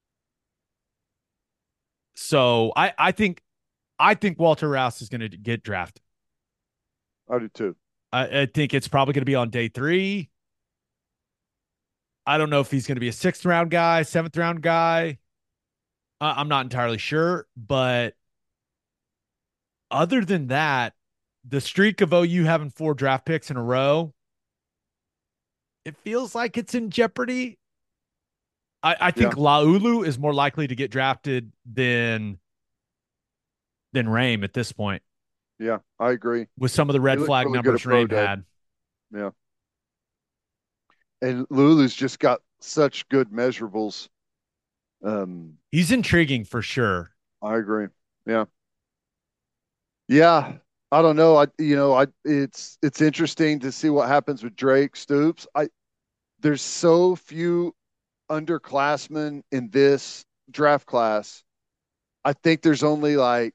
So I, I think I think Walter Rouse is going to get drafted. I do too. I, I think it's probably going to be on day three. I don't know if he's going to be a sixth round guy, seventh round guy. Uh, I'm not entirely sure, but other than that, the streak of O U having four draft picks in a row, it feels like it's in jeopardy. I, I think Yeah. Laulu is more likely to get drafted than than Rame at this point, Yeah, I agree. with some of the red He looked flag really good numbers at pro Rame day. had. Yeah. And Lulu's just got such good measurables. Um, He's intriguing for sure. I agree. Yeah. Yeah. I don't know. I you know, I it's it's interesting to see what happens with Drake Stoops. I there's so few underclassmen in this draft class. I think there's only like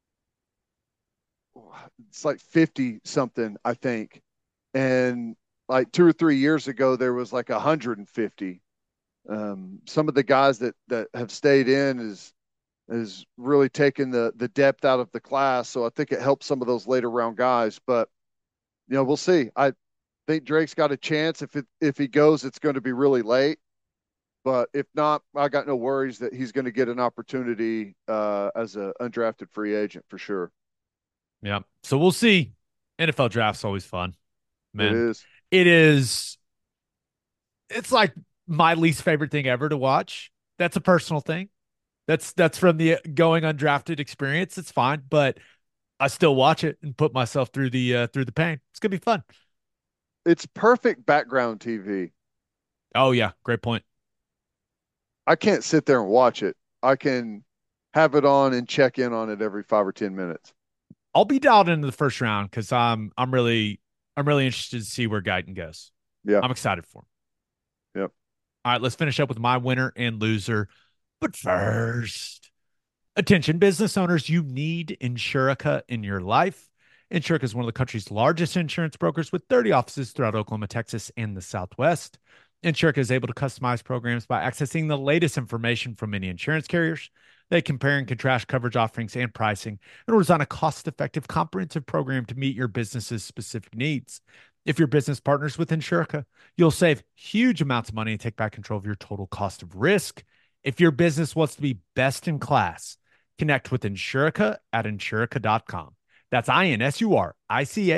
it's like fifty something, I think. And like two or three years ago there was like one hundred fifty. Um, some of the guys that that have stayed in is is really taken the the depth out of the class. So I think it helps some of those later round guys. But you know, we'll see. I think Drake's got a chance. If it if he goes, it's going to be really late. But if not, I got no worries that he's going to get an opportunity uh, as an undrafted free agent for sure. Yeah. So we'll see. N F L draft's always fun. Man. It is. It is. It's like my least favorite thing ever to watch. That's a personal thing. That's that's from the going undrafted experience. It's fine, but I still watch it and put myself through the uh, through the pain. It's gonna be fun. It's perfect background T V. Oh yeah, great point. I can't sit there and watch it. I can have it on and check in on it every five or ten minutes. I'll be dialed into the first round because I'm I'm really I'm really interested to see where Guyton goes. Yeah. I'm excited for him. Yep. All right, let's finish up with my winner and loser. But first, attention business owners, you need Insurica in your life. Insurica is one of the country's largest insurance brokers with thirty offices throughout Oklahoma, Texas, and the Southwest. Insurica is able to customize programs by accessing the latest information from many insurance carriers. They compare and contrast coverage offerings and pricing in order to design a cost-effective, comprehensive program to meet your business's specific needs. If your business partners with Insurica, you'll save huge amounts of money and take back control of your total cost of risk. If your business wants to be best in class, connect with Insurica at insurica dot com. That's I N S U R I C A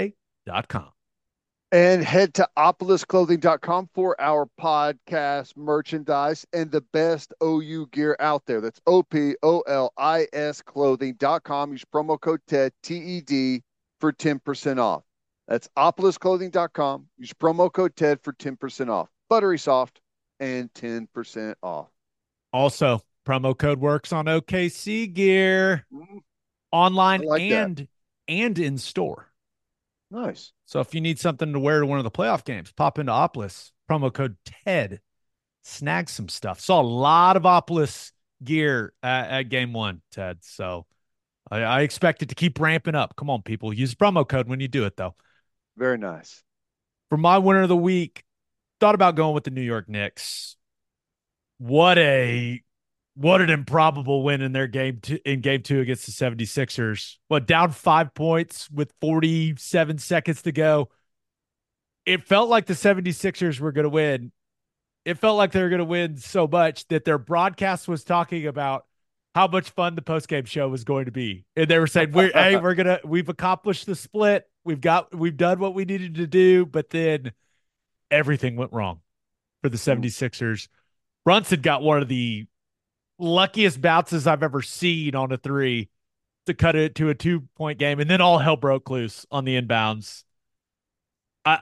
dot com. And head to opolis clothing dot com for our podcast merchandise and the best O U gear out there. That's O P O L I S clothing dot com. Use promo code TED, T E D, for ten percent off. That's opolis clothing dot com. Use promo code TED for ten percent off. Buttery soft and ten percent off. Also, promo code works on O K C gear, online like and that. and in store. Nice. So if you need something to wear to one of the playoff games, pop into Opolis, promo code TED, snag some stuff. Saw a lot of Opolis gear at, at game one, Ted. So I, I expect it to keep ramping up. Come on, people. Use promo code when you do it, though. Very nice. For my winner of the week, thought about going with the New York Knicks. What a what an improbable win in their game two, in game two against the seventy-sixers. What, down five points with forty-seven seconds to go. It felt like the seventy-sixers were going to win. It felt like they were going to win so much that their broadcast was talking about how much fun the postgame show was going to be. And they were saying, we're, hey, we're going to, we've accomplished the split. We've got, we've done what we needed to do, but then everything went wrong for the seventy-sixers. Brunson got one of the luckiest bounces I've ever seen on a three to cut it to a two-point game, and then all hell broke loose on the inbounds. I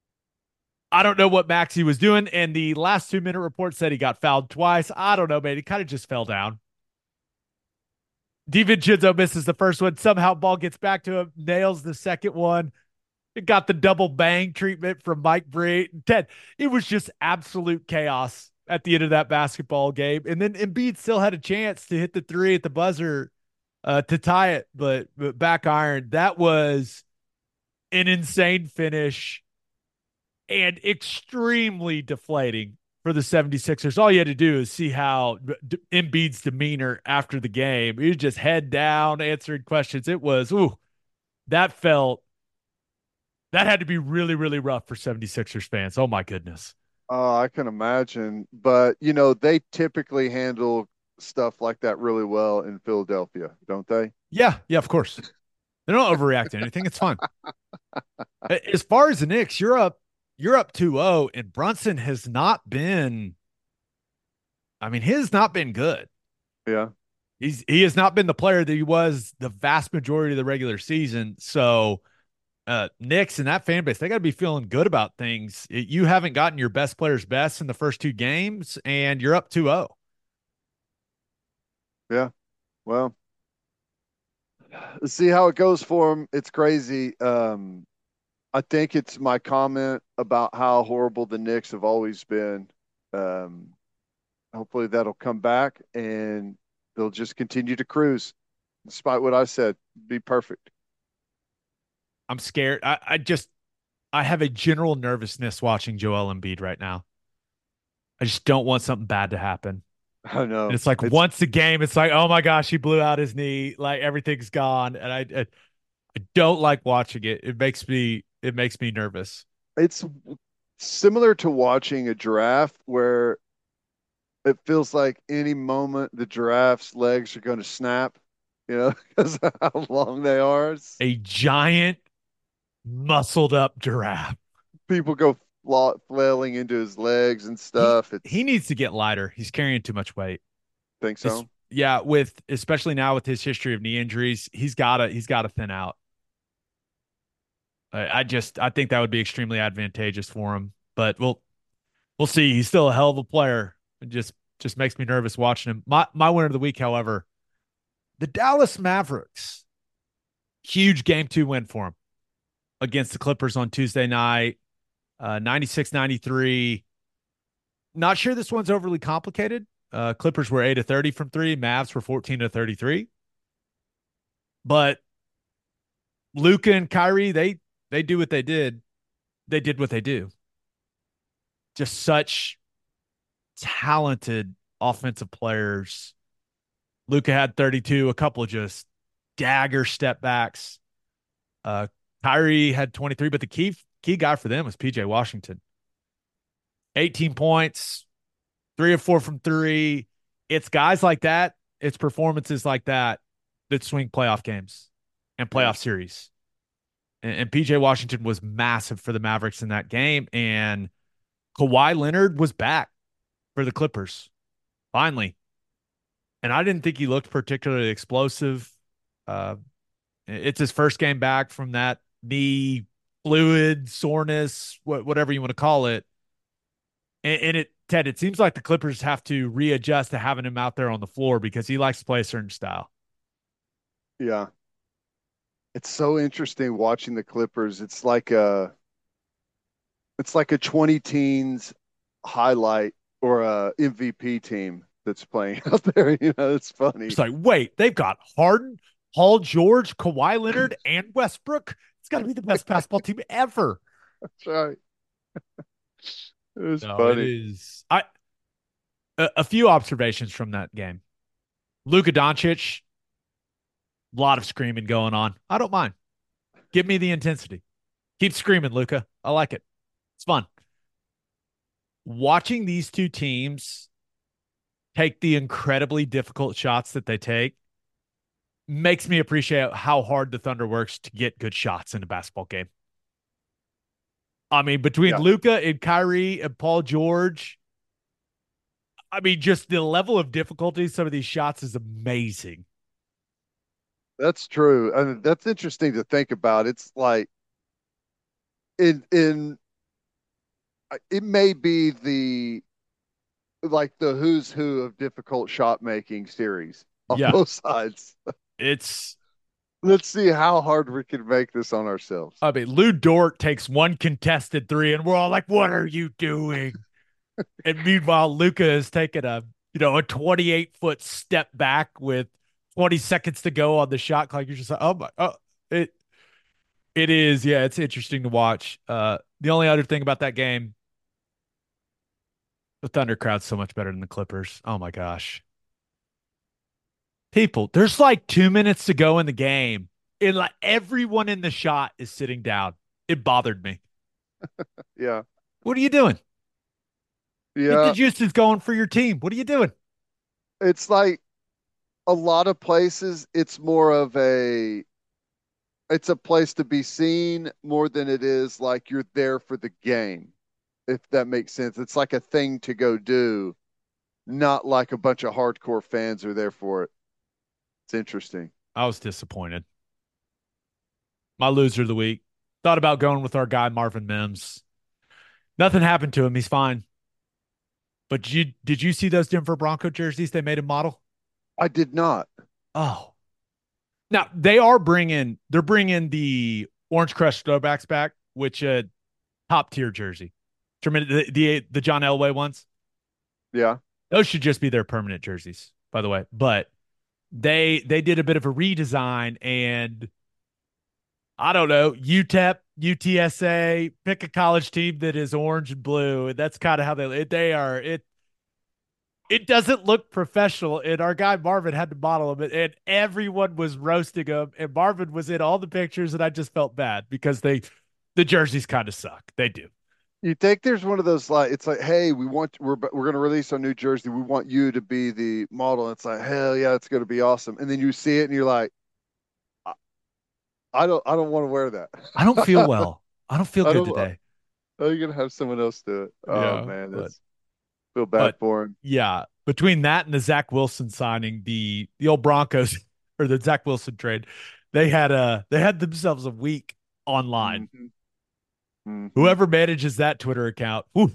I don't know what Maxey was doing, and the last two-minute report said he got fouled twice. I don't know, man. He kind of just fell down. DiVincenzo misses the first one. Somehow ball gets back to him, nails the second one. It got the double bang treatment from Mike Breen. Ted, it was just absolute chaos at the end of that basketball game. And then Embiid still had a chance to hit the three at the buzzer uh, to tie it, but, but back iron. That was an insane finish and extremely deflating for the seventy-sixers. All you had to do is see how D- Embiid's demeanor after the game. He was just head down, answering questions. It was, ooh, that felt, that had to be really, really rough for seventy-sixers fans. Oh, my goodness. Oh, I can imagine. But, you know, they typically handle stuff like that really well in Philadelphia, don't they? Yeah, yeah, of course. They don't overreact to anything. It's fine. As far as the Knicks, you're up, you're up two oh, and Brunson has not been, I mean, he has not been good. Yeah. He's he has not been the player that he was the vast majority of the regular season. So uh Knicks and that fan base, they got to be feeling good about things. It, you haven't gotten your best player's best in the first two games, and you're up two oh. Yeah. Well, let's see how it goes for him. It's crazy. Um, I think it's my comment about how horrible the Knicks have always been. Um, hopefully that'll come back and they'll just continue to cruise. Despite what I said, be perfect. I'm scared. I, I just I have a general nervousness watching Joel Embiid right now. I just don't want something bad to happen. I know. And it's like It's- once a game, it's like, oh my gosh, he blew out his knee, like everything's gone, and I, I, I don't like watching it. It makes me, it makes me nervous. It's similar to watching a giraffe where it feels like any moment the giraffe's legs are going to snap, you know, because of how long they are. It's- A giant, muscled up giraffe. people go fla- flailing into his legs and stuff. It's, He needs to get lighter. He's carrying too much weight. think It's- so. yeah, with especially now with his history of knee injuries, he's gotta he's gotta thin out. I, I just I think that would be extremely advantageous for him. But we'll we'll see. He's still a hell of a player. It just just makes me nervous watching him. My my winner of the week, however, the Dallas Mavericks. Huge game two win for him against the Clippers on Tuesday night. Uh, ninety-six ninety-three. Not sure this one's overly complicated. Uh, Clippers were eight of thirty from three. Mavs were fourteen of thirty-three. But Luka and Kyrie, they they do what they did. They did what they do. Just such talented offensive players. Luka had thirty-two, a couple of just dagger step backs. Uh, Kyrie had twenty-three, but the key key guy for them was P J Washington. eighteen points, three or four from three. It's guys like that. It's performances like that that swing playoff games and playoff series. And, and P J Washington was massive for the Mavericks in that game. And Kawhi Leonard was back for the Clippers, finally. And I didn't think he looked particularly explosive. Uh, it's his first game back from that knee fluid, soreness, wh- whatever you want to call it. And, and it, Ted, it seems like the Clippers have to readjust to having him out there on the floor because he likes to play a certain style. Yeah. It's so interesting watching the Clippers. It's like a it's like a twenty teens highlight or a M V P team that's playing out there. You know, it's funny. It's like, wait, they've got Harden, Paul George, Kawhi Leonard, and Westbrook. It's got to be the best basketball team ever. That's right. It was No, funny. it is. I a, a few observations from that game. Luka Doncic, a lot of screaming going on. I don't mind. Give me the intensity. Keep screaming, Luka. I like it. It's fun. Watching these two teams take the incredibly difficult shots that they take makes me appreciate how hard the Thunder works to get good shots in a basketball game. I mean, between Yeah. Luka and Kyrie and Paul George, I mean, just the level of difficulty some of these shots is amazing. That's true. And that's interesting to think about. It's like in in it may be the like the who's who of difficult shot making series on Yeah. both sides. It's, Let's see how hard we can make this on ourselves. I mean, Lou Dort takes one contested three, and we're all like, what are you doing? And meanwhile, Luka has taken a, you know, a twenty-eight foot step back with twenty seconds to go on the shot clock. You're just like, oh my, oh, it, it is. Yeah, it's interesting to watch. Uh, the only other thing about that game, the Thunder crowd's so much better than the Clippers. Oh my gosh. People, there's like two minutes to go in the game, and like everyone in the shot is sitting down. It bothered me. Yeah. What are you doing? Yeah. The juice is going for your team. What are you doing? It's like a lot of places, it's more of a it's a place to be seen more than it is like you're there for the game, if that makes sense. It's like a thing to go do, not like a bunch of hardcore fans are there for it. It's interesting. I was disappointed. My loser of the week. Thought about going with our guy Marvin Mims. Nothing happened to him. He's fine. But did you, did you see those Denver Bronco jerseys they made him model? I did not. Oh. Now, they are bringing, they're bringing the Orange Crush throwbacks back, which uh top tier jersey. Tremendous, the, the, the John Elway ones. Yeah. Those should just be their permanent jerseys, by the way. But they they did a bit of a redesign, and I don't know, U T E P, U T S A, pick a college team that is orange and blue, and that's kind of how they they are. It it doesn't look professional, and our guy Marvin had to model them, and everyone was roasting him, and Marvin was in all the pictures, and I just felt bad because they the jerseys kind of suck. They do. You think there's one of those like it's like, hey, we want we're we're going to release our new jersey. We want you to be the model. It's like, hell yeah, it's going to be awesome. And then you see it and you're like, I, I don't I don't want to wear that. I don't feel well. I don't feel I good don't- today. Oh, you're gonna have someone else do it. Oh Yeah, man, but- that's feel bad but- for him. Yeah, between that and the Zach Wilson signing, the the old Broncos or the Zach Wilson trade, they had a they had themselves a week online. Mhm. Mhm. Whoever manages that Twitter account, whew,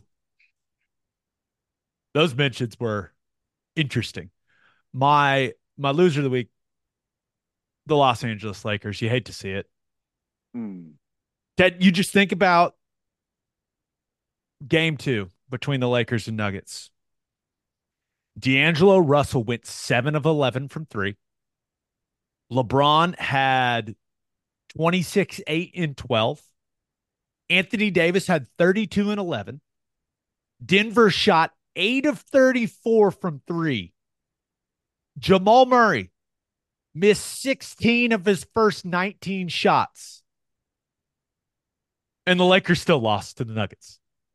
those mentions were interesting. My my loser of the week, the Los Angeles Lakers. You hate to see it. Mm. Ted, you just think about game two between the Lakers and Nuggets. D'Angelo Russell went seven of eleven from three. LeBron had twenty-six, eight, and twelve. Anthony Davis had thirty-two and eleven. Denver shot eight of thirty-four from three. Jamal Murray missed sixteen of his first nineteen shots. And the Lakers still lost to the Nuggets.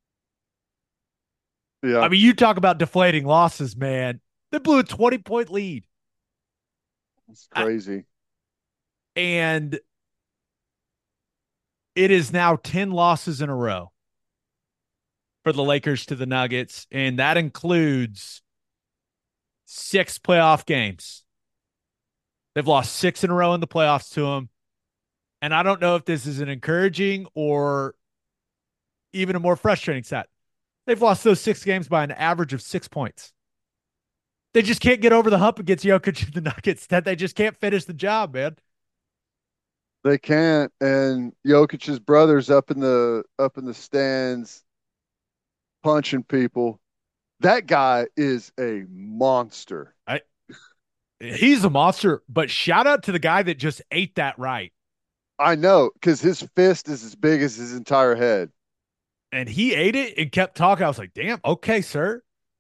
Yeah. I mean, you talk about deflating losses, man. They blew a twenty-point lead. It's crazy. And it is now ten losses in a row for the Lakers to the Nuggets, and that includes six playoff games. They've lost six in a row in the playoffs to them. And I don't know if this is an encouraging or even a more frustrating stat. They've lost those six games by an average of six points. They just can't get over the hump against Jokic and the Nuggets. That they just can't finish the job, man. They can't. And Jokic's brothers up in the up in the stands punching people. That guy is a monster. I he's a monster, but shout out to the guy that just ate that right. I know, because his fist is as big as his entire head. And he ate it and kept talking. I was like, damn, okay, sir.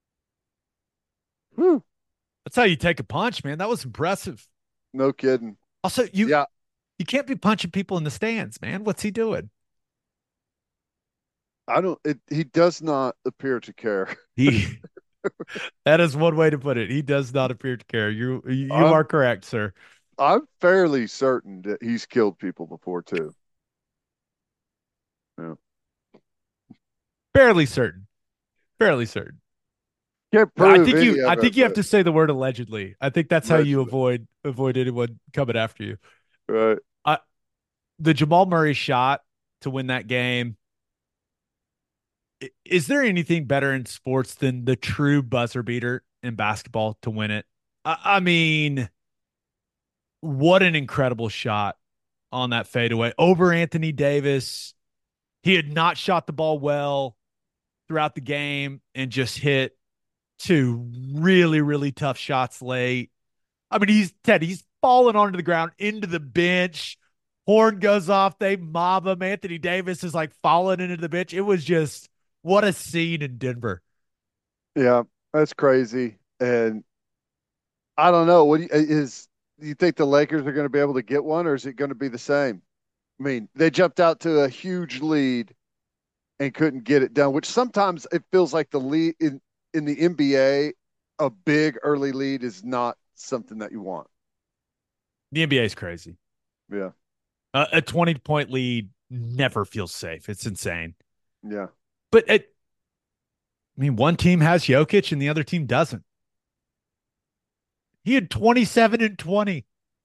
Whew. That's how you take a punch, man. That was impressive. No kidding. Also, you yeah. you can't be punching people in the stands, man. What's he doing? I don't it, he does not appear to care. He that is one way to put it. He does not appear to care. You you I'm, are correct, sir. I'm fairly certain that he's killed people before too. Yeah. Fairly certain. Fairly certain. Can't prove I think you I it, think you have but- to say the word allegedly. I think that's how you Allegedly. avoid avoid anyone coming after you. Right. I the Jamal Murray shot to win that game. I- Is there anything better in sports than the true buzzer beater in basketball to win it? I, I mean, what an incredible shot on that fadeaway over Anthony Davis. He had not shot the ball well throughout the game and just hit two really, really tough shots late. I mean, he's Ted, he's falling onto the ground into the bench. Horn goes off. They mob him. Anthony Davis is like falling into the bench. It was just what a scene in Denver. Yeah, that's crazy. And I don't know. What do you, is do you think the Lakers are going to be able to get one, or is it going to be the same? I mean, they jumped out to a huge lead and couldn't get it done, which sometimes it feels like the lead in, in the N B A, a big early lead is not something that you want. The N B A is crazy. Yeah. Uh, a twenty point lead never feels safe. It's insane. Yeah. But it, I mean, one team has Jokic and the other team doesn't. He had twenty-seven and twenty.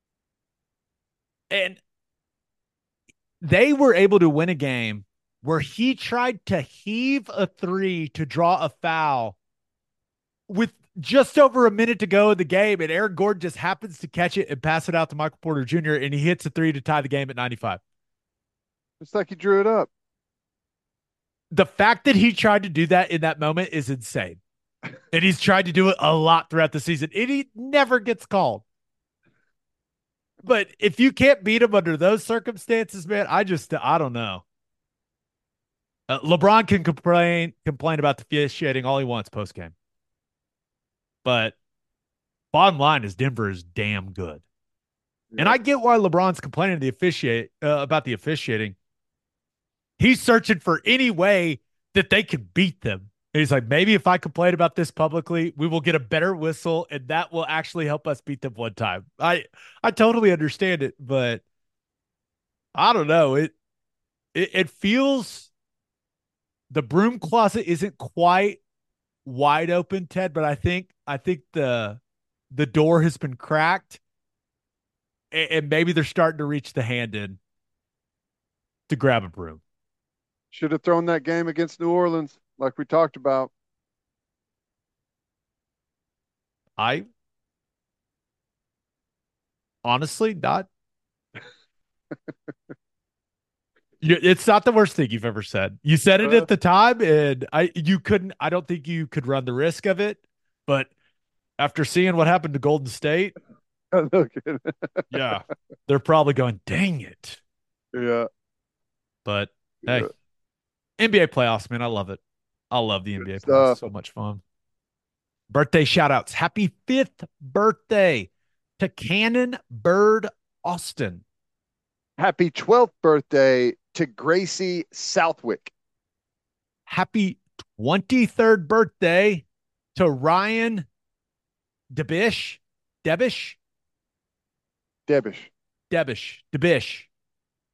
And they were able to win a game where he tried to heave a three to draw a foul with just over a minute to go in the game, and Aaron Gordon just happens to catch it and pass it out to Michael Porter Junior, and he hits a three to tie the game at ninety-five. It's like he drew it up. The fact that he tried to do that in that moment is insane. And he's tried to do it a lot throughout the season, and he never gets called. But if you can't beat him under those circumstances, man, I just, I don't know. Uh, LeBron can complain complain about the officiating all he wants post game, but bottom line is Denver is damn good, yeah. And I get why LeBron's complaining the officiate uh, about the officiating. He's searching for any way that they can beat them. And he's like, maybe if I complain about this publicly, we will get a better whistle, and that will actually help us beat them one time. I I totally understand it, but I don't know. It it, it feels. The broom closet isn't quite wide open, Ted, but I think I think the the door has been cracked, and, and maybe they're starting to reach the hand in to grab a broom. Should have thrown that game against New Orleans, like we talked about. I honestly not. It's not the worst thing you've ever said. You said it at the time, and I you couldn't. I don't think you could run the risk of it. But after seeing what happened to Golden State, no kidding. Yeah, they're probably going, "Dang it!" Yeah. But yeah. hey, N B A playoffs, man, I love it. I love the N B A Good playoffs. stuff. So much fun. Birthday shout outs. Happy fifth birthday to Cannon Bird Austin. Happy twelfth birthday to Gracie Southwick. Happy twenty-third birthday to Ryan Debish. Debish? Debish. Debish. Debish.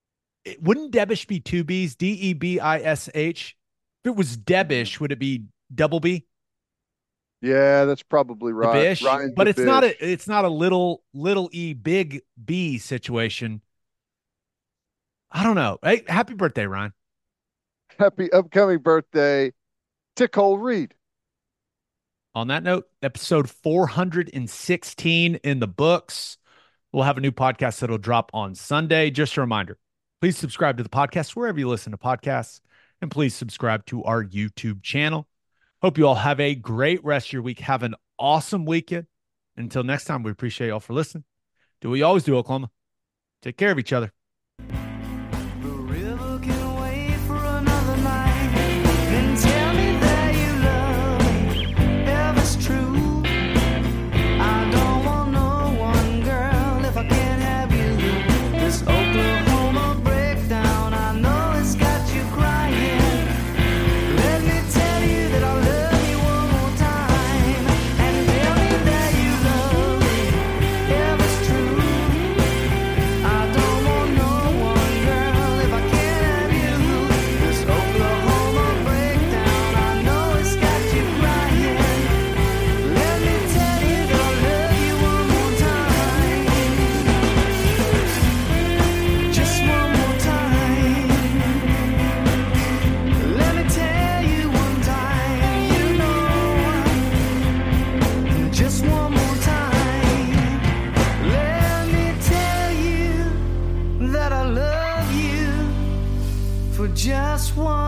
it, wouldn't Debish be two B's? D E B I S H. If it was Debish, would it be double B? Yeah, that's probably right. Debish, Ryan but it's not Debish. a it's not a little little E big B situation. I don't know. Hey, happy birthday, Ryan. Happy upcoming birthday to Cole Reed. On that note, episode four hundred sixteen in the books. We'll have a new podcast that'll drop on Sunday. Just a reminder, please subscribe to the podcast wherever you listen to podcasts, and please subscribe to our YouTube channel. Hope you all have a great rest of your week. Have an awesome weekend. Until next time, we appreciate y'all for listening. Do what you always do, Oklahoma. Take care of each other. The river can wait for another night. Then tell me that you love me, if it's true. I don't want no one, girl, if I can't have you. This Oklahoma breakdown, I know it's got you crying. Let me tell you that I love you one more time. And tell me that you love me, if it's true. I don't want no one, girl, if I can't have you. This Oklahoma breakdown, I know it's got you crying. Let me tell you that I love you one more time. Just one more time. Let me tell you one time, you know. Just one more time. Let me tell you that I love you for just one